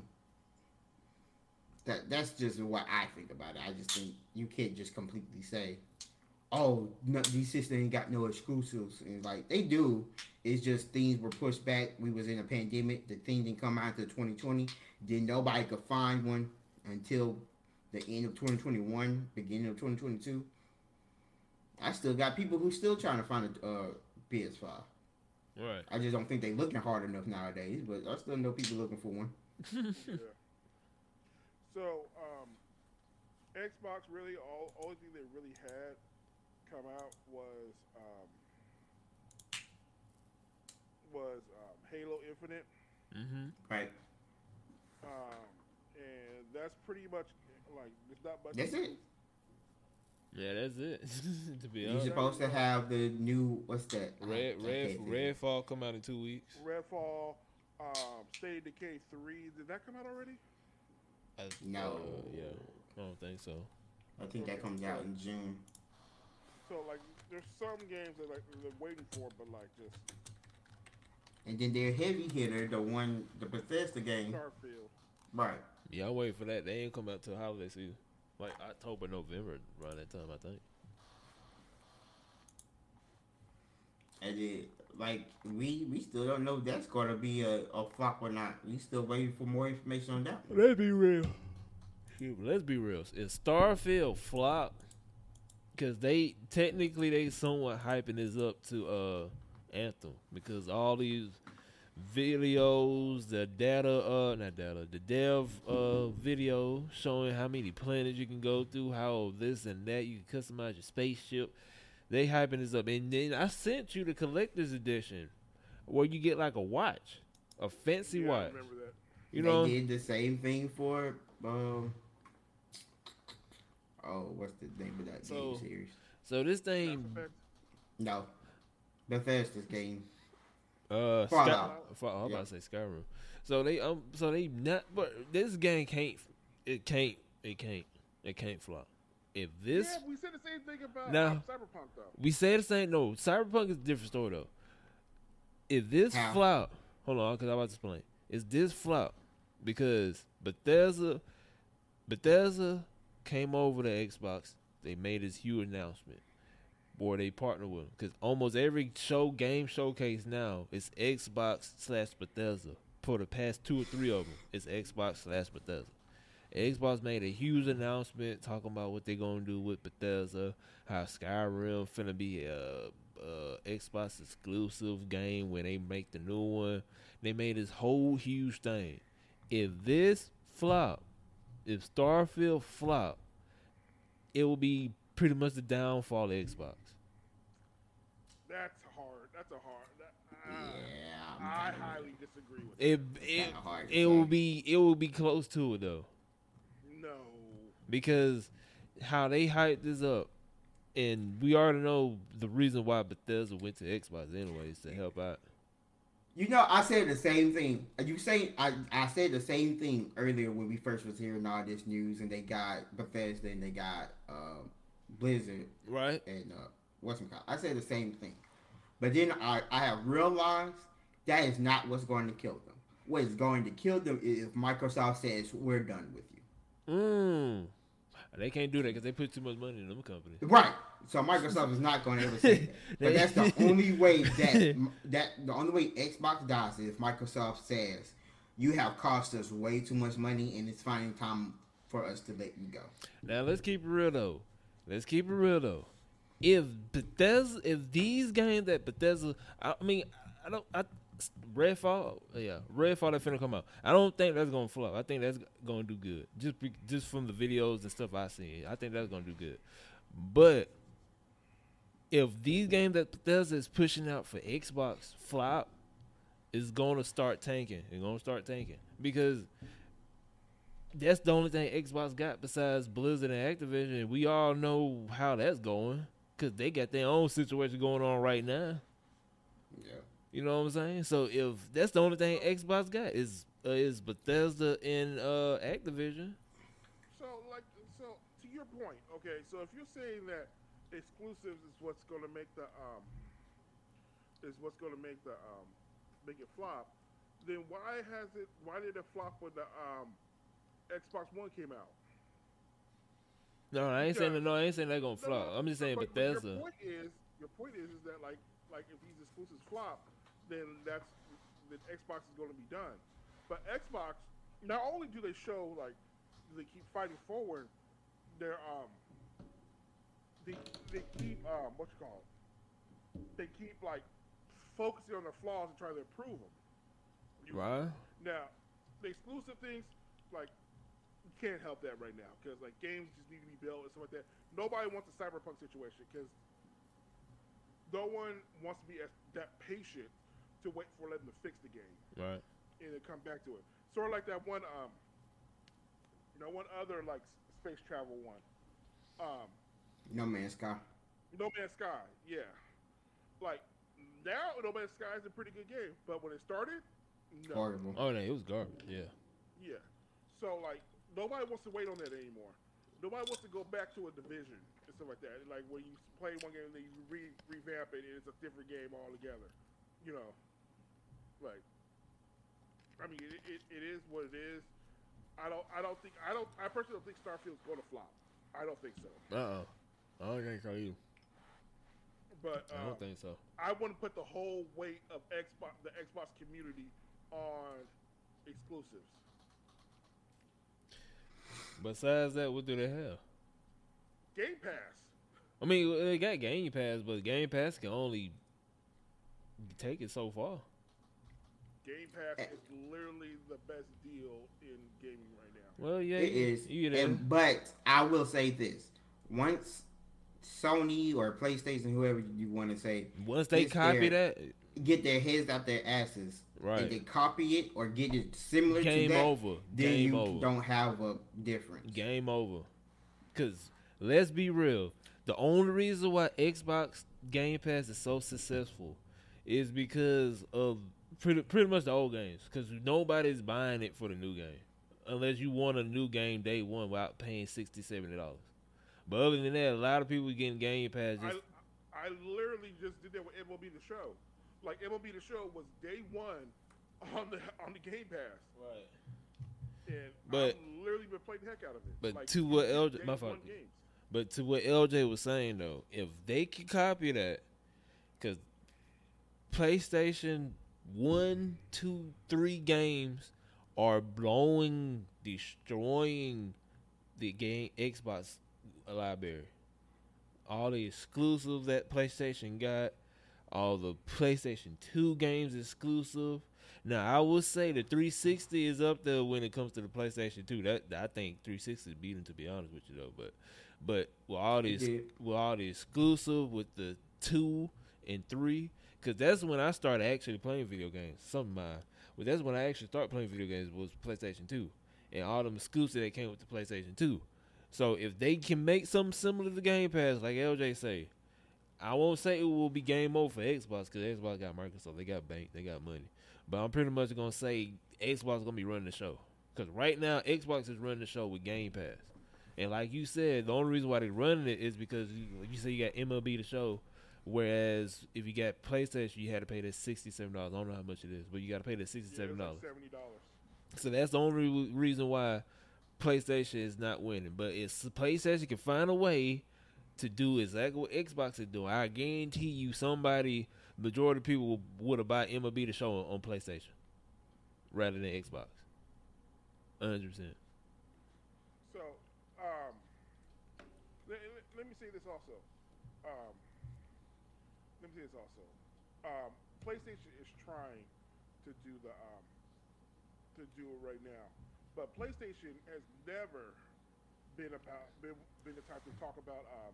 that that's just what I think about it. I just think you can't just completely say, oh, no, these systems ain't got no exclusives, and like they do. It's just things were pushed back. We was in a pandemic. The thing didn't come out until twenty twenty. Then nobody could find one until the end of twenty twenty-one, beginning of twenty twenty-two. I still got people who still trying to find a uh, P S five. Right. I just don't think they looking hard enough nowadays. But I still know people looking for one. Yeah. So, um, Xbox really all only thing they really had come out was um, was um, Halo Infinite, Mm-hmm. Right. um, and that's pretty much like there's not much. That's it. Yeah, that's it. To be You're honest, supposed to have the new what's that? Red I- I Red can't think of it. Redfall come out in two weeks. Redfall, um, State of Decay three. Did that come out already? I, No. uh, yeah, I don't think so. I think that comes out in June. So like, there's some games that like they're waiting for, but like just And then their heavy hitter, the one, the Bethesda game. Starfield. Right. Yeah, I'm waiting for that. They ain't come out till holiday season, like October, November, around that time, I think. And it, like, we we still don't know if that's going to be a, a flop or not. We still waiting for more information on that one. Let's be real. Shoot, let's be real. Is Starfield flop? Because they technically they somewhat hyping this up to uh Anthem because all these videos, the data, uh, not data, the dev uh video showing how many planets you can go through, how this and that you can customize your spaceship. They hyping this up, and then I sent you the collector's edition where you get like a watch, a fancy Yeah, I watch. remember that. You they know, did the same thing for, um, oh, what's the name of that So- game series? so this Mass thing, Effect. No. Bethesda's game. uh, Sky, Fallout. Fa- I'm Yeah. about to say Skyrim. So they um, so they not, but this game can't, it can't, it can't, it can't flop. If this, Yeah, we said the same thing about No. um, Cyberpunk though. we say the same. No, Cyberpunk is a different story though. If this How? flop, hold on, because I'm about to explain. Is this flop because Bethesda, Bethesda came over to Xbox. They made this huge announcement, or they partner with them. Because almost every show, game showcase now is Xbox slash Bethesda. For the past two or three of them, it's Xbox slash Bethesda. Xbox made a huge announcement talking about what they're gonna do with Bethesda, how Skyrim finna be a, a Xbox exclusive game when they make the new one. They made this whole huge thing. If this flop, if Starfield flop, it will be pretty much the downfall of Xbox. That's hard. That's a hard. That, uh, Yeah. I I'm kinda- highly disagree with It that. it, kinda hard to it will say. be it will be close to it though. No. Because how they hyped this up, and we already know the reason why Bethesda went to Xbox anyways to help out. You know, I said the same thing. You say I, I said the same thing earlier when we first was hearing all this news, and they got Bethesda and they got um, Blizzard Right? and uh, what's it called? I said the same thing, but then I I have realized that is not what's going to kill them. What is going to kill them is if Microsoft says we're done with you. Mm. They can't do that because they put too much money in them companies. Right. So Microsoft is not going to ever say that. But that's the only way that that the only way Xbox dies is if Microsoft says you have cost us way too much money and it's finally time for us to let you go. Now let's keep it real though. Let's keep it real though. If Bethesda, if these games that Bethesda, I mean, I don't, I Redfall, yeah, Redfall that finna come out. I don't think that's gonna flop. I think that's gonna do good. Just be, just from the videos and stuff I seen, I think that's gonna do good. But if these games that Bethesda is pushing out for Xbox flop, it's gonna start tanking. It's gonna start tanking because that's the only thing Xbox got besides Blizzard and Activision. And we all know how that's going because they got their own situation going on right now. Yeah. You know what I'm saying? So if that's the only thing Xbox got is uh, is Bethesda and uh, Activision. So, like, so to your point, okay. So if you're saying that exclusives is what's going to make the um is what's going to make the um make it flop, then why has it? Why did it flop when the um Xbox One came out? No, I ain't saying Because no. I ain't saying they're gonna no, flop. no, I'm just saying but, but your Bethesda. point is your point is is that like like if these exclusives flop, then that's then Xbox is going to be done. But Xbox, not only do they show like they keep fighting forward, they're um they they keep um what you call it? They keep like focusing on their flaws and trying to improve them. You, Right. now, the exclusive things like you can't help that right now because like games just need to be built and stuff like that. Nobody wants a cyberpunk situation because no one wants to be as, that patient to wait for them to fix the game Right. and then come back to it. Sort of like that one, um, you know, one other like space travel one, um, No Man's Sky. No Man's Sky. Yeah, like now No Man's Sky is a pretty good game, but when it started, no. Horrible. Oh no, it was garbage. Yeah. Yeah. So like nobody wants to wait on that anymore. Nobody wants to go back to a division and stuff like that. Like when you play one game and then you re- revamp it and it's a different game altogether. You know, like I mean, it, it, it is what it is. I don't I don't think I don't I personally don't think Starfield's going to flop. I don't think so. Uh oh. I don't think so either. But I um, don't think so. I wouldn't put the whole weight of Xbox the Xbox community on exclusives. Besides that, what do they have? Game Pass. I mean, they got Game Pass, but Game Pass can only take it so far. Game Pass is literally the best deal in gaming right now. Well, yeah, It you, is. You there. And, but I will say this: once Sony or PlayStation, whoever you want to say, Once they gets copy their- that, get their heads out their asses, right? and they copy it or get it similar Game to that, over. then Game you over. don't have a difference. Game over. Cause let's be real, the only reason why Xbox Game Pass is so successful is because of pretty pretty much the old games. Cause nobody's buying it for the new game unless you want a new game day one without paying sixty dollars, seventy dollars. But other than that, a lot of people getting Game Pass. Just, I, I literally just did that with M L B The Show. Like M L B The Show was day one on the on the Game Pass, right. and But- I've literally been playing the heck out of it. But like, to what L J, day my one fault. games. But to what L J was saying though, if they can copy that, because PlayStation one, two, three games are blowing, destroying the game Xbox library. All the exclusives that PlayStation got, all the PlayStation two games exclusive. Now I would say the three sixty is up there when it comes to the PlayStation two. That I think three sixty beat them, to be honest with you though. But but with all It these did. with all the exclusive with the two and three, because that's when I started actually playing video games. Some of mine, but that's when I actually started playing video games was PlayStation two, and all them exclusives that came with the PlayStation two. So if they can make something similar to Game Pass, like L J say, I won't say it will be game over for Xbox because Xbox got Microsoft, they got bank, they got money. But I'm pretty much gonna say Xbox is gonna be running the show because right now Xbox is running the show with Game Pass, and like you said, the only reason why they're running it is because you, you say you got M L B The Show, whereas if you got PlayStation, you had to pay that sixty-seven dollars. I don't know how much it is, but you got to pay that Yeah, it sixty-seven was dollars. like seventy dollars. So that's the only re- reason why PlayStation is not winning. But if PlayStation can find a way to do exactly what Xbox is doing, I guarantee you somebody, majority of people would have bought M L B The Show on, on PlayStation rather than Xbox. one hundred percent. So, um, let, let, let me say this also. Um, let me say this also. Um, PlayStation is trying to do the um, to do it right now, but PlayStation has never been about been, been the type to talk about. Um,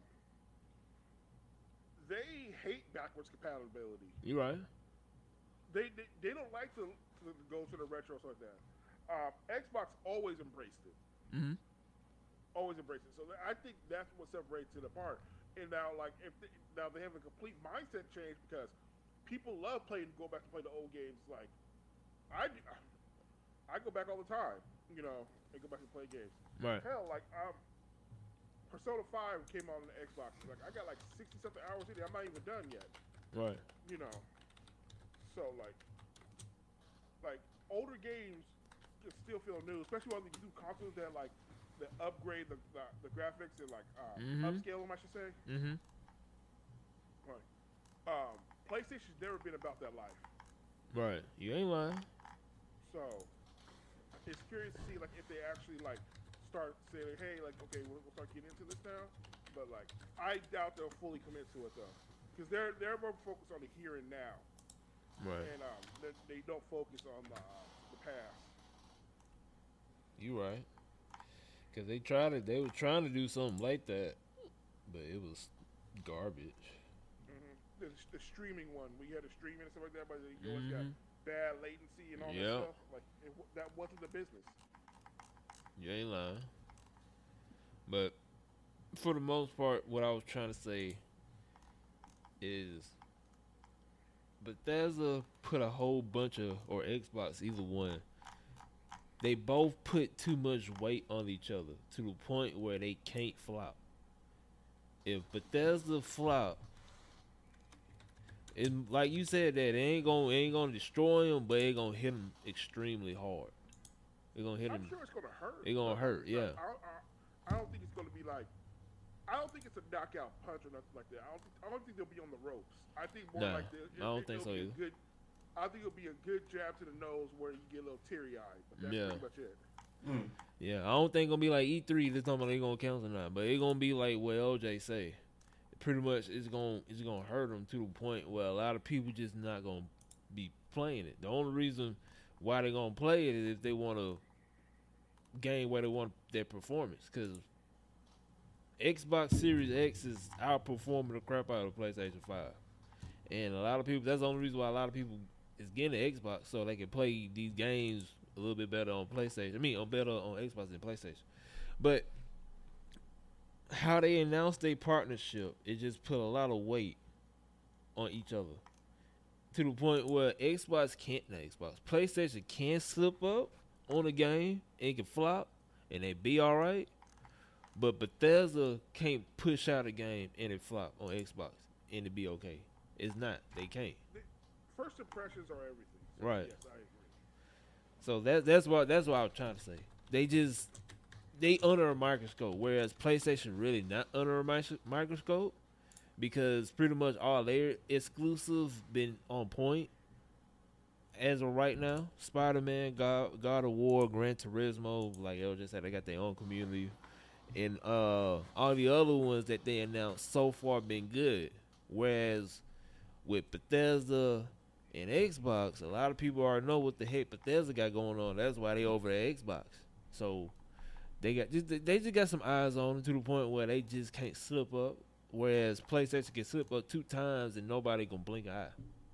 they hate backwards compatibility. You right. They, they they don't like to, to go to the retro stuff like that. Um, Xbox always embraced it. Mm-hmm. Always embraced it. So I think that's what separates it apart. And now, like, if they, now they have a complete mindset change because people love playing, go back to play the old games. Like, I do- I go back all the time, you know, and go back and play games. Right. Hell, like, um, Persona five came out on the Xbox. Like, I got like sixty something hours in it. I'm not even done yet. Right. You know. So like, like older games can still feel new, especially when you do consoles that like the upgrade the, the the graphics and like um, Mm-hmm. upscale them, I should say. Mm-hmm. Right. Um, PlayStation's never been about that life, Right. You ain't lying. so it's curious to see like if they actually like start saying, hey, like okay, we'll, we'll start getting into this now. But like, I doubt they'll fully commit to it though, because they're they're more focused on the here and now, Right. and um, they, they don't focus on the uh, the past. You right. Cause they tried it. They were trying to do something like that, but it was garbage. hmm The, the streaming one, we had a streaming and stuff like that, but you always got Mhm. bad latency and all Yep. that stuff. Like it, w- that wasn't the business. You ain't lying. But for the most part, what I was trying to say is Bethesda put a whole bunch of, or Xbox, either one, they both put too much weight on each other to the point where they can't flop. If Bethesda flop, and like you said, that it ain't gonna it ain't gonna destroy them, but it gonna hit them extremely hard. It gonna hit I'm them. sure it's gonna hurt. It gonna but hurt, it's yeah. not- I, I, I don't think it's gonna be like. I don't think it's a knockout punch or nothing like that. I don't. Think, I don't think they'll be on the ropes. I think more Nah, like the, it, I don't it, think it'll so be a either. Good, I think it'll be a good jab to the nose where you get a little teary eyed. But that's Yeah. pretty much it. Mm. Yeah, I don't think it's gonna be like E three this time they gonna cancel or not, but it gonna be like what L J say. Pretty much, it's gonna it's gonna hurt them to the point where a lot of people just not gonna be playing it. The only reason why they gonna play it is if they want to gain where they want their performance, because Xbox Series X is outperforming the crap out of PlayStation five, and a lot of people. That's the only reason why a lot of people is getting an Xbox so they can play these games a little bit better on PlayStation. I mean, on better on Xbox than PlayStation. But how they announced their partnership, it just put a lot of weight on each other to the point where Xbox can't, not Xbox, PlayStation can slip up on a game and it can flop and they be all right. But Bethesda can't push out a game and it flop on Xbox and it be okay. It's not. They can't. First impressions are everything. So Right. Yes, I agree. So that that's what that's what I was trying to say. They just they under a microscope, whereas PlayStation really not under a mi- microscope because pretty much all their exclusives been on point as of right now. Spider-Man, God, God of War, Gran Turismo, like L J said, they got their own community, and uh, all the other ones that they announced so far been good. Whereas with Bethesda and Xbox, a lot of people already know what the heck Bethesda got going on. That's why they over at Xbox. So they got just, they just got some eyes on them to the point where they just can't slip up. Whereas PlayStation can slip up two times and nobody gonna blink an eye.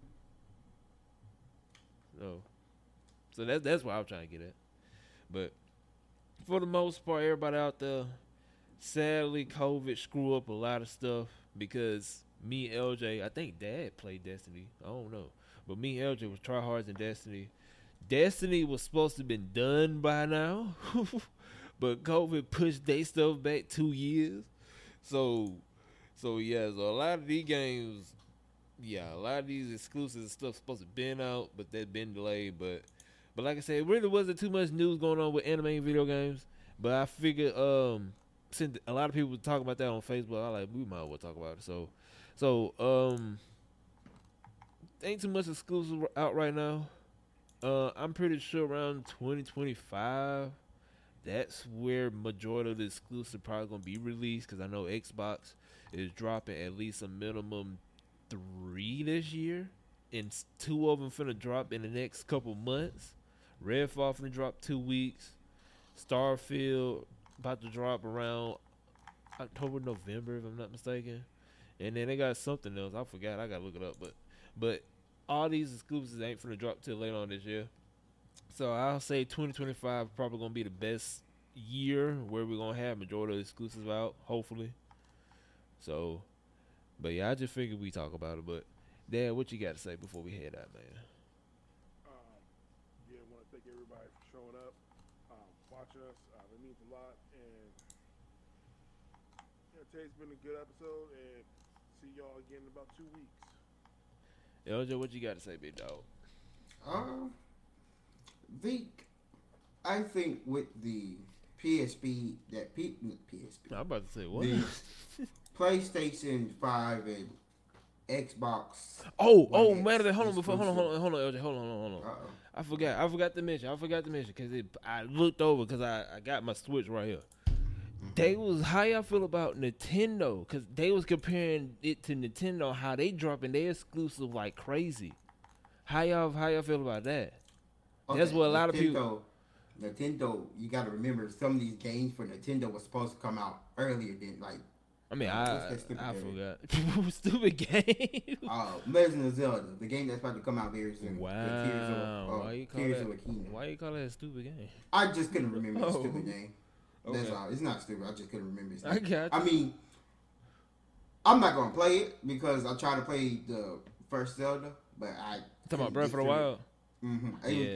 So, so that's that's what I'm trying to get at. But for the most part, everybody out there, sadly, COVID screw up a lot of stuff because me and L J, I think Dad played Destiny. I don't know. But me and L J was tryhards in Destiny. Destiny was supposed to have been done by now. But COVID pushed they stuff back two years. So, so yeah, so a lot of these games, yeah, a lot of these exclusive stuff supposed to been out, but they've been delayed. But, but like I said, it really wasn't too much news going on with anime and video games. But I figured, um, since a lot of people talk about that on Facebook, I like we might as well talk about it. So, so um, ain't too much exclusive out right now. Uh, I'm pretty sure around twenty twenty-five, that's where majority of the exclusive probably gonna be released. Cause I know Xbox is dropping at least a minimum three this year, and s- two of them finna drop in the next couple months. Redfall finna drop two weeks. Starfield about to drop around October, November, if I'm not mistaken. And then they got something else. I forgot. I gotta look it up. But but all these exclusives ain't finna drop till later on this year. So I'll say twenty twenty-five probably gonna be the best year where we're gonna have majority of the exclusives out, hopefully. So, but yeah, I just figured we talk about it. But Dad, what you got to say before we head out, man? Um, yeah, I want to thank everybody for showing up, um, watching us. Um, it means a lot. And yeah, today's been a good episode. And see y'all again in about two weeks. L J, what you got to say, big dog? Uh, the I think with the P S P that P, P S P I'm about to say what? the PlayStation Five and Xbox. oh, One oh, X matter of fact, hold on, before, hold on, exclusive. hold on, hold on, L J, hold on, hold on, hold on. Uh-oh. I forgot, I forgot to mention, I forgot to mention because I looked over because I, I got my Switch right here. They was how y'all feel about Nintendo because they was comparing it to Nintendo how they dropping their exclusive like crazy. How y'all how y'all feel about that? That's what a lot of people. Nintendo, you got to remember some of these games for Nintendo was supposed to come out earlier than like. I mean, uh, I what's that stupid I game? forgot. Stupid game. Uh, Legend of Zelda, the game that's about to come out very soon. Wow. The Tears of, uh, why you call Tears that? of a Kingdom. Why you call that a stupid game? I just couldn't remember the Oh. stupid name. That's Okay. all. It's not stupid. I just couldn't remember his name. I got I you. mean, I'm not gonna play it because I tried to play the first Zelda, but I. Talking about Breath of the Wild. Mm-hmm. Yeah.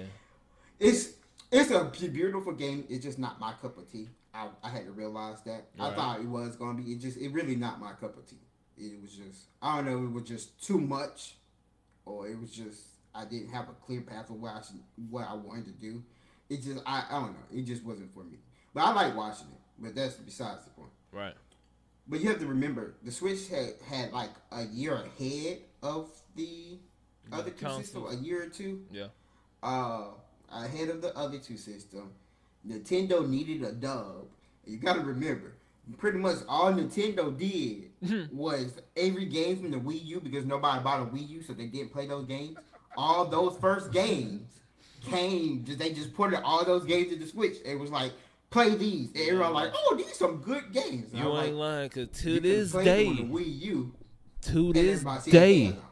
It's it's a beautiful game. It's just not my cup of tea. I, I had to realize that. I Right. thought it was gonna be. It just it really not my cup of tea. It was just I don't know. It was just too much, or it was just I didn't have a clear path of what I should, what I wanted to do. It just I, I don't know. It just wasn't for me. But I like watching it. But that's besides the point. Right. But you have to remember the Switch had had like a year ahead of the The other two systems, consoles. a year or two. Yeah. Uh, ahead of the other two systems. Nintendo needed a dub. You got to remember, pretty much all Nintendo did was every game from the Wii U because nobody bought a Wii U, so they didn't play those games. All those first games came, just they just put all those games in the Switch. It was like, play these. And everyone like, oh, these some good games. And I You was ain't like, lying, cause to you can this play them on day, the Wii U, to and this everybody said, day, "Damn,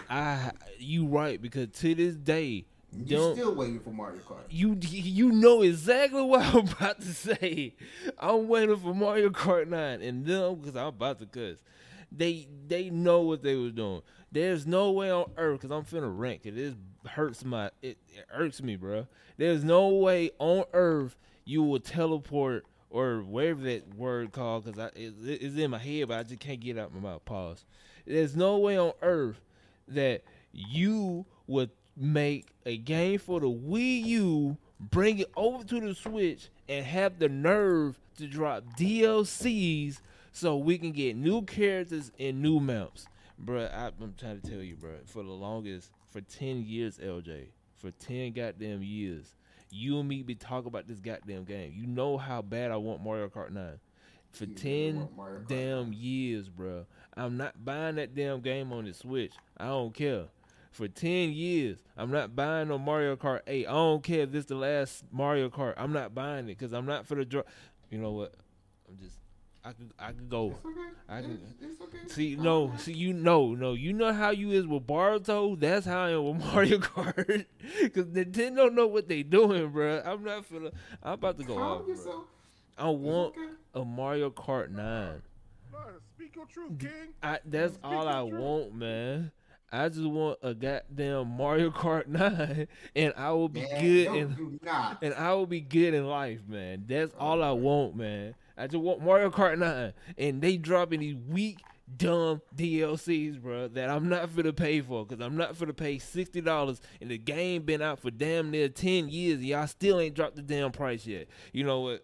I you right because to this day, you don't still waiting for Mario Kart. you you know exactly what I'm about to say. I'm waiting for Mario Kart nine and them because I'm about to cuss. They they know what they was doing. There's no way on earth because I'm finna rank it. It hurts my it, it irks me, bro. There's no way on earth you will teleport or whatever that word called because I it, it's in my head but I just can't get it out my mouth. Pause. There's no way on earth that you would make a game for the Wii U, bring it over to the Switch, and have the nerve to drop D L Cs so we can get new characters and new maps. Bruh, I, I'm trying to tell you, bruh, for the longest, for ten years, L J, for ten goddamn years, you and me be talking about this goddamn game. You know how bad I want Mario Kart nine. For You really ten want Mario Kart damn nine. years, bruh. I'm not buying that damn game on the Switch. I don't care. For ten years, I'm not buying no Mario Kart eight. I don't care if this the last Mario Kart. I'm not buying it because I'm not for the draw. You know what? I'm just, I could, I could go. It's okay. I can- It's, it's okay. See, It's no, okay. see, you know, no, you know how you is with Baruto. That's how I am with Mario Kart. Because Nintendo know what they doing, bruh. I'm not feeling. I'm about to go Calm off, bruh. yourself. I It's want okay. a Mario Kart nine. Nah, speak your truth, King. I, that's Speak all your I truth. want, man. I just want a goddamn Mario Kart nine, and I will be Man, good no, in, do not. and I will be good in life, man. That's all I want, man. I just want Mario Kart nine, and they dropping these weak, dumb D L Cs, bro, that I'm not finna pay for, cause I'm not finna pay sixty dollars, and the game been out for damn near ten years, and y'all still ain't dropped the damn price yet. You know what?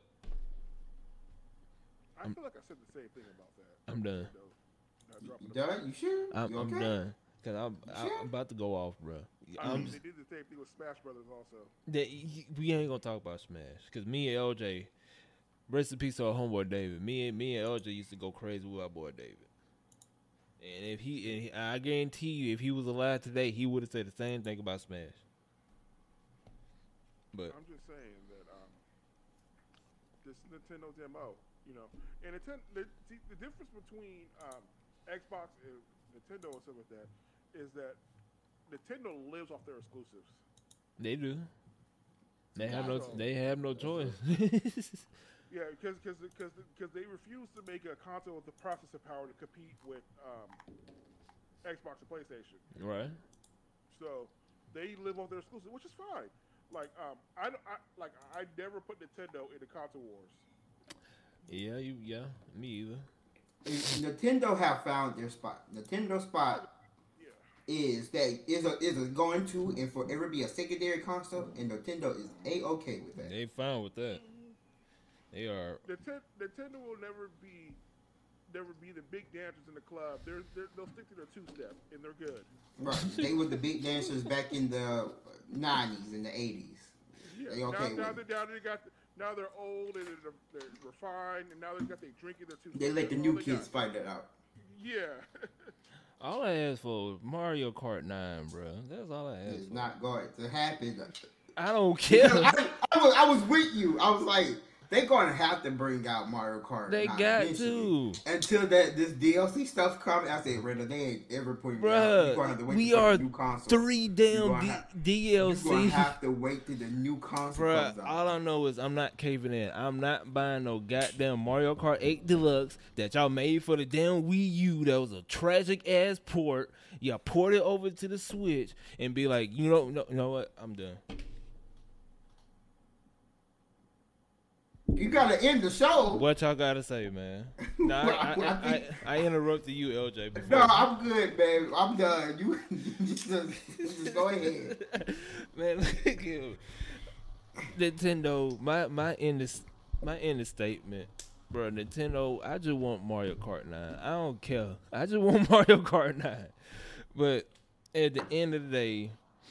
I feel like I said the same thing about that. I'm done. Not dropping You the done? You sure? I'm, you okay? I'm done, cause I'm, I'm Sure? about to go off, bro. I I'm mean, just, they did the same thing with Smash Brothers also. that we ain't gonna talk about Smash, cause me and L J, rest in peace to our homeboy David. Me and me and L J used to go crazy with our boy David. And if he, and he I guarantee you, if he was alive today, he would have said the same thing about Smash. But I'm just saying that um, this is Nintendo's M O, you know. And Nintendo, the, see, the difference between um, Xbox and Nintendo and stuff like that is that Nintendo lives off their exclusives. they do. They have no. So- They have no choice. Yeah, because because they refuse to make a console with the processor power to compete with um, Xbox and PlayStation. Right. So they live off their exclusive, which is fine. Like um, I, don't- I like I never put Nintendo in the console wars. Yeah. You. Yeah. Me either. Nintendo have found their spot. Nintendo spot Yeah. is that is a is a going to and forever be a secondary console, and Nintendo is a okay with that. They fine with that. They are. Nintendo, Nintendo will never be, never be the big dancers in the club. They're, they're they'll stick to their two step, and they're good. Right. They were the big dancers back in the nineties and the eighties. Yeah. They okay now, now, with they're, now they got. The, now they're old and they're, they're refined, and now they've got their drinking their two. They let the new kids fight it out. Yeah. All I asked for was Mario Kart nine, bro. That's all I asked It's for. not going to happen. I don't care. I, I, was, I was with you. I was like, they're going to have to bring out Mario Kart. They nine got eventually. to. Until that this D L C stuff comes, I said, Randall, they ain't ever putting it out. You're gonna have to Bruh, wait we till are the new console. three damn gonna D- have- DLC. You're going to have to wait till the new console Bruh, comes out. all I know is I'm not caving in. I'm not buying no goddamn Mario Kart eight Deluxe that y'all made for the damn Wii U. That was a tragic ass port. Y'all port it over to the Switch and be like, you know, no, you know what? I'm done. You got to end the show. What y'all gotta say, man? Nah, I, Well, I, I I, I, think- I interrupted you, L J. Before. No, I'm good, man. I'm done. You, you just, just go ahead. Man, look at you. Nintendo, my my end is my end of statement, bro. Nintendo, I just want Mario Kart nine. I don't care. I just want Mario Kart nine. But at the end of the day,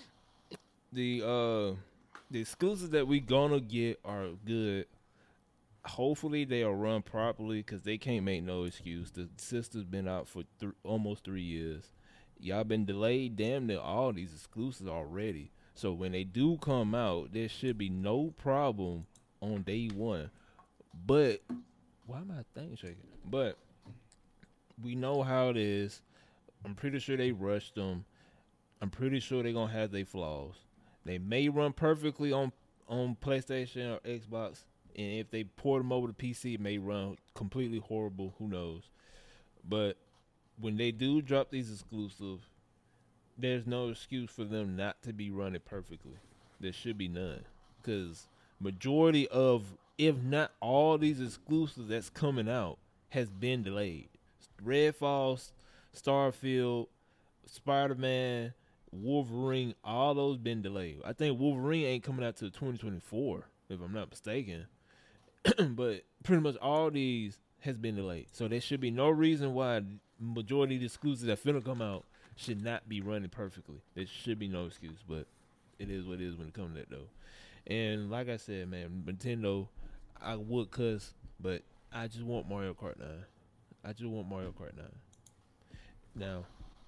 the uh the exclusives that we gonna get are good. Hopefully they'll run properly because they can't make no excuse. The system's been out for th- almost three years. Y'all been delayed damn near all these exclusives already. So when they do come out, there should be no problem on day one. But why am I thing shaking? But we know how it is. I'm pretty sure they rushed them. I'm pretty sure they're gonna have their flaws. They may run perfectly on on PlayStation or Xbox, and if they port them over to P C, it may run completely horrible. Who knows? But when they do drop these exclusives, there's no excuse for them not to be running perfectly. There should be none, because majority of, if not all, these exclusives that's coming out has been delayed. Redfall, Starfield, Spider-Man, Wolverine, all those been delayed. I think Wolverine ain't coming out till twenty twenty-four, if I'm not mistaken. But pretty much all these has been delayed. So there should be no reason why majority of the exclusives that finna come out should not be running perfectly. There should be no excuse, but it is what it is when it comes to that, though. And like I said, man, Nintendo, I would cuss, but I just want Mario Kart nine. I just want Mario Kart nine. Now,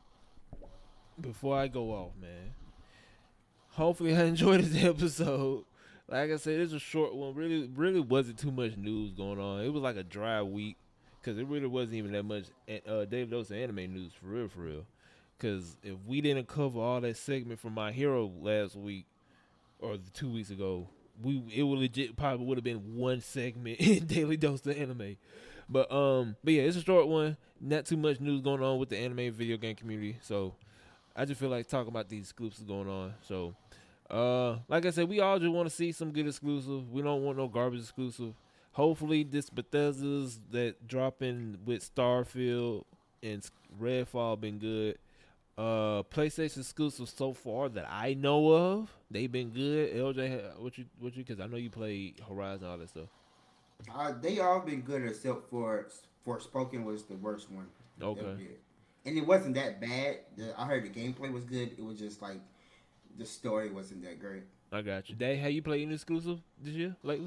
before I go off, man, hopefully I enjoyed this episode. Like I said, it's a short one. Really, really wasn't too much news going on. It was like a dry week because it really wasn't even that much uh, David Osa anime news for real, for real. Because if we didn't cover all that segment from My Hero last week or two weeks ago, we it would legit probably would have been one segment in Daily Dose of Anime. But um, but yeah, it's a short one. Not too much news going on with the anime video game community. So I just feel like talking about these exclusives going on. So. Uh, like I said, we all just want to see some good exclusive. We don't want no garbage exclusive. Hopefully, this Bethesda's that dropping with Starfield and Redfall been good. Uh, PlayStation exclusives so far that I know of, they've been good. L J, what you, what you? Because I know you played Horizon, all that stuff. Uh, they all been good except for Forspoken was the worst one. Okay. And it wasn't that bad. The, I heard the gameplay was good. It was just like the story wasn't that great. I got you. Dave, have you played any exclusive this year lately?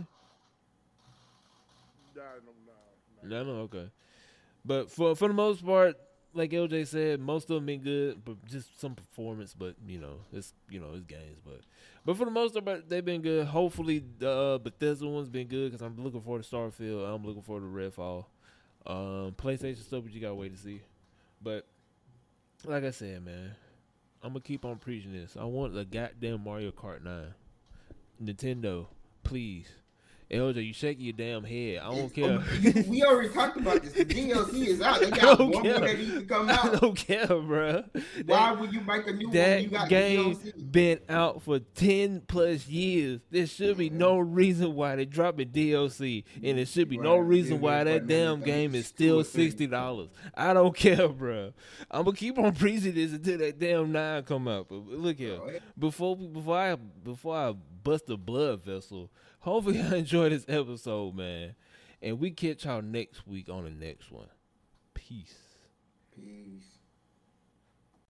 Nah, no, no, No, no, okay. But for for the most part, like L J said, most of them been good, but just some performance. But you know, it's you know it's games. But but for the most part, they've been good. Hopefully, the uh, Bethesda one's been good because I'm looking forward to Starfield. I'm looking forward to Redfall. Um, PlayStation stuff, but you gotta wait to see. But like I said, man, I'm gonna keep on preaching this. I want the goddamn Mario Kart nine. Nintendo, please. L J, you shaking your damn head. I don't care. Oh, we already talked about this. The D L C is out. They I got don't one care. more that needs to come I out. don't care, bro. Why That, would you make a new one when that you got game the D L C? been out for ten plus years. There should be no reason why they dropping D L C, and there should be no Right. reason Yeah, why they that putting damn everything game is to still a thing. sixty dollars. I don't care, bro. I'm gonna keep on preaching this until that damn nine come out. But look here, Bro, before before I before I bust a blood vessel. Hopefully, I enjoy enjoy this episode, man. And we catch y'all next week on the next one. Peace. Peace.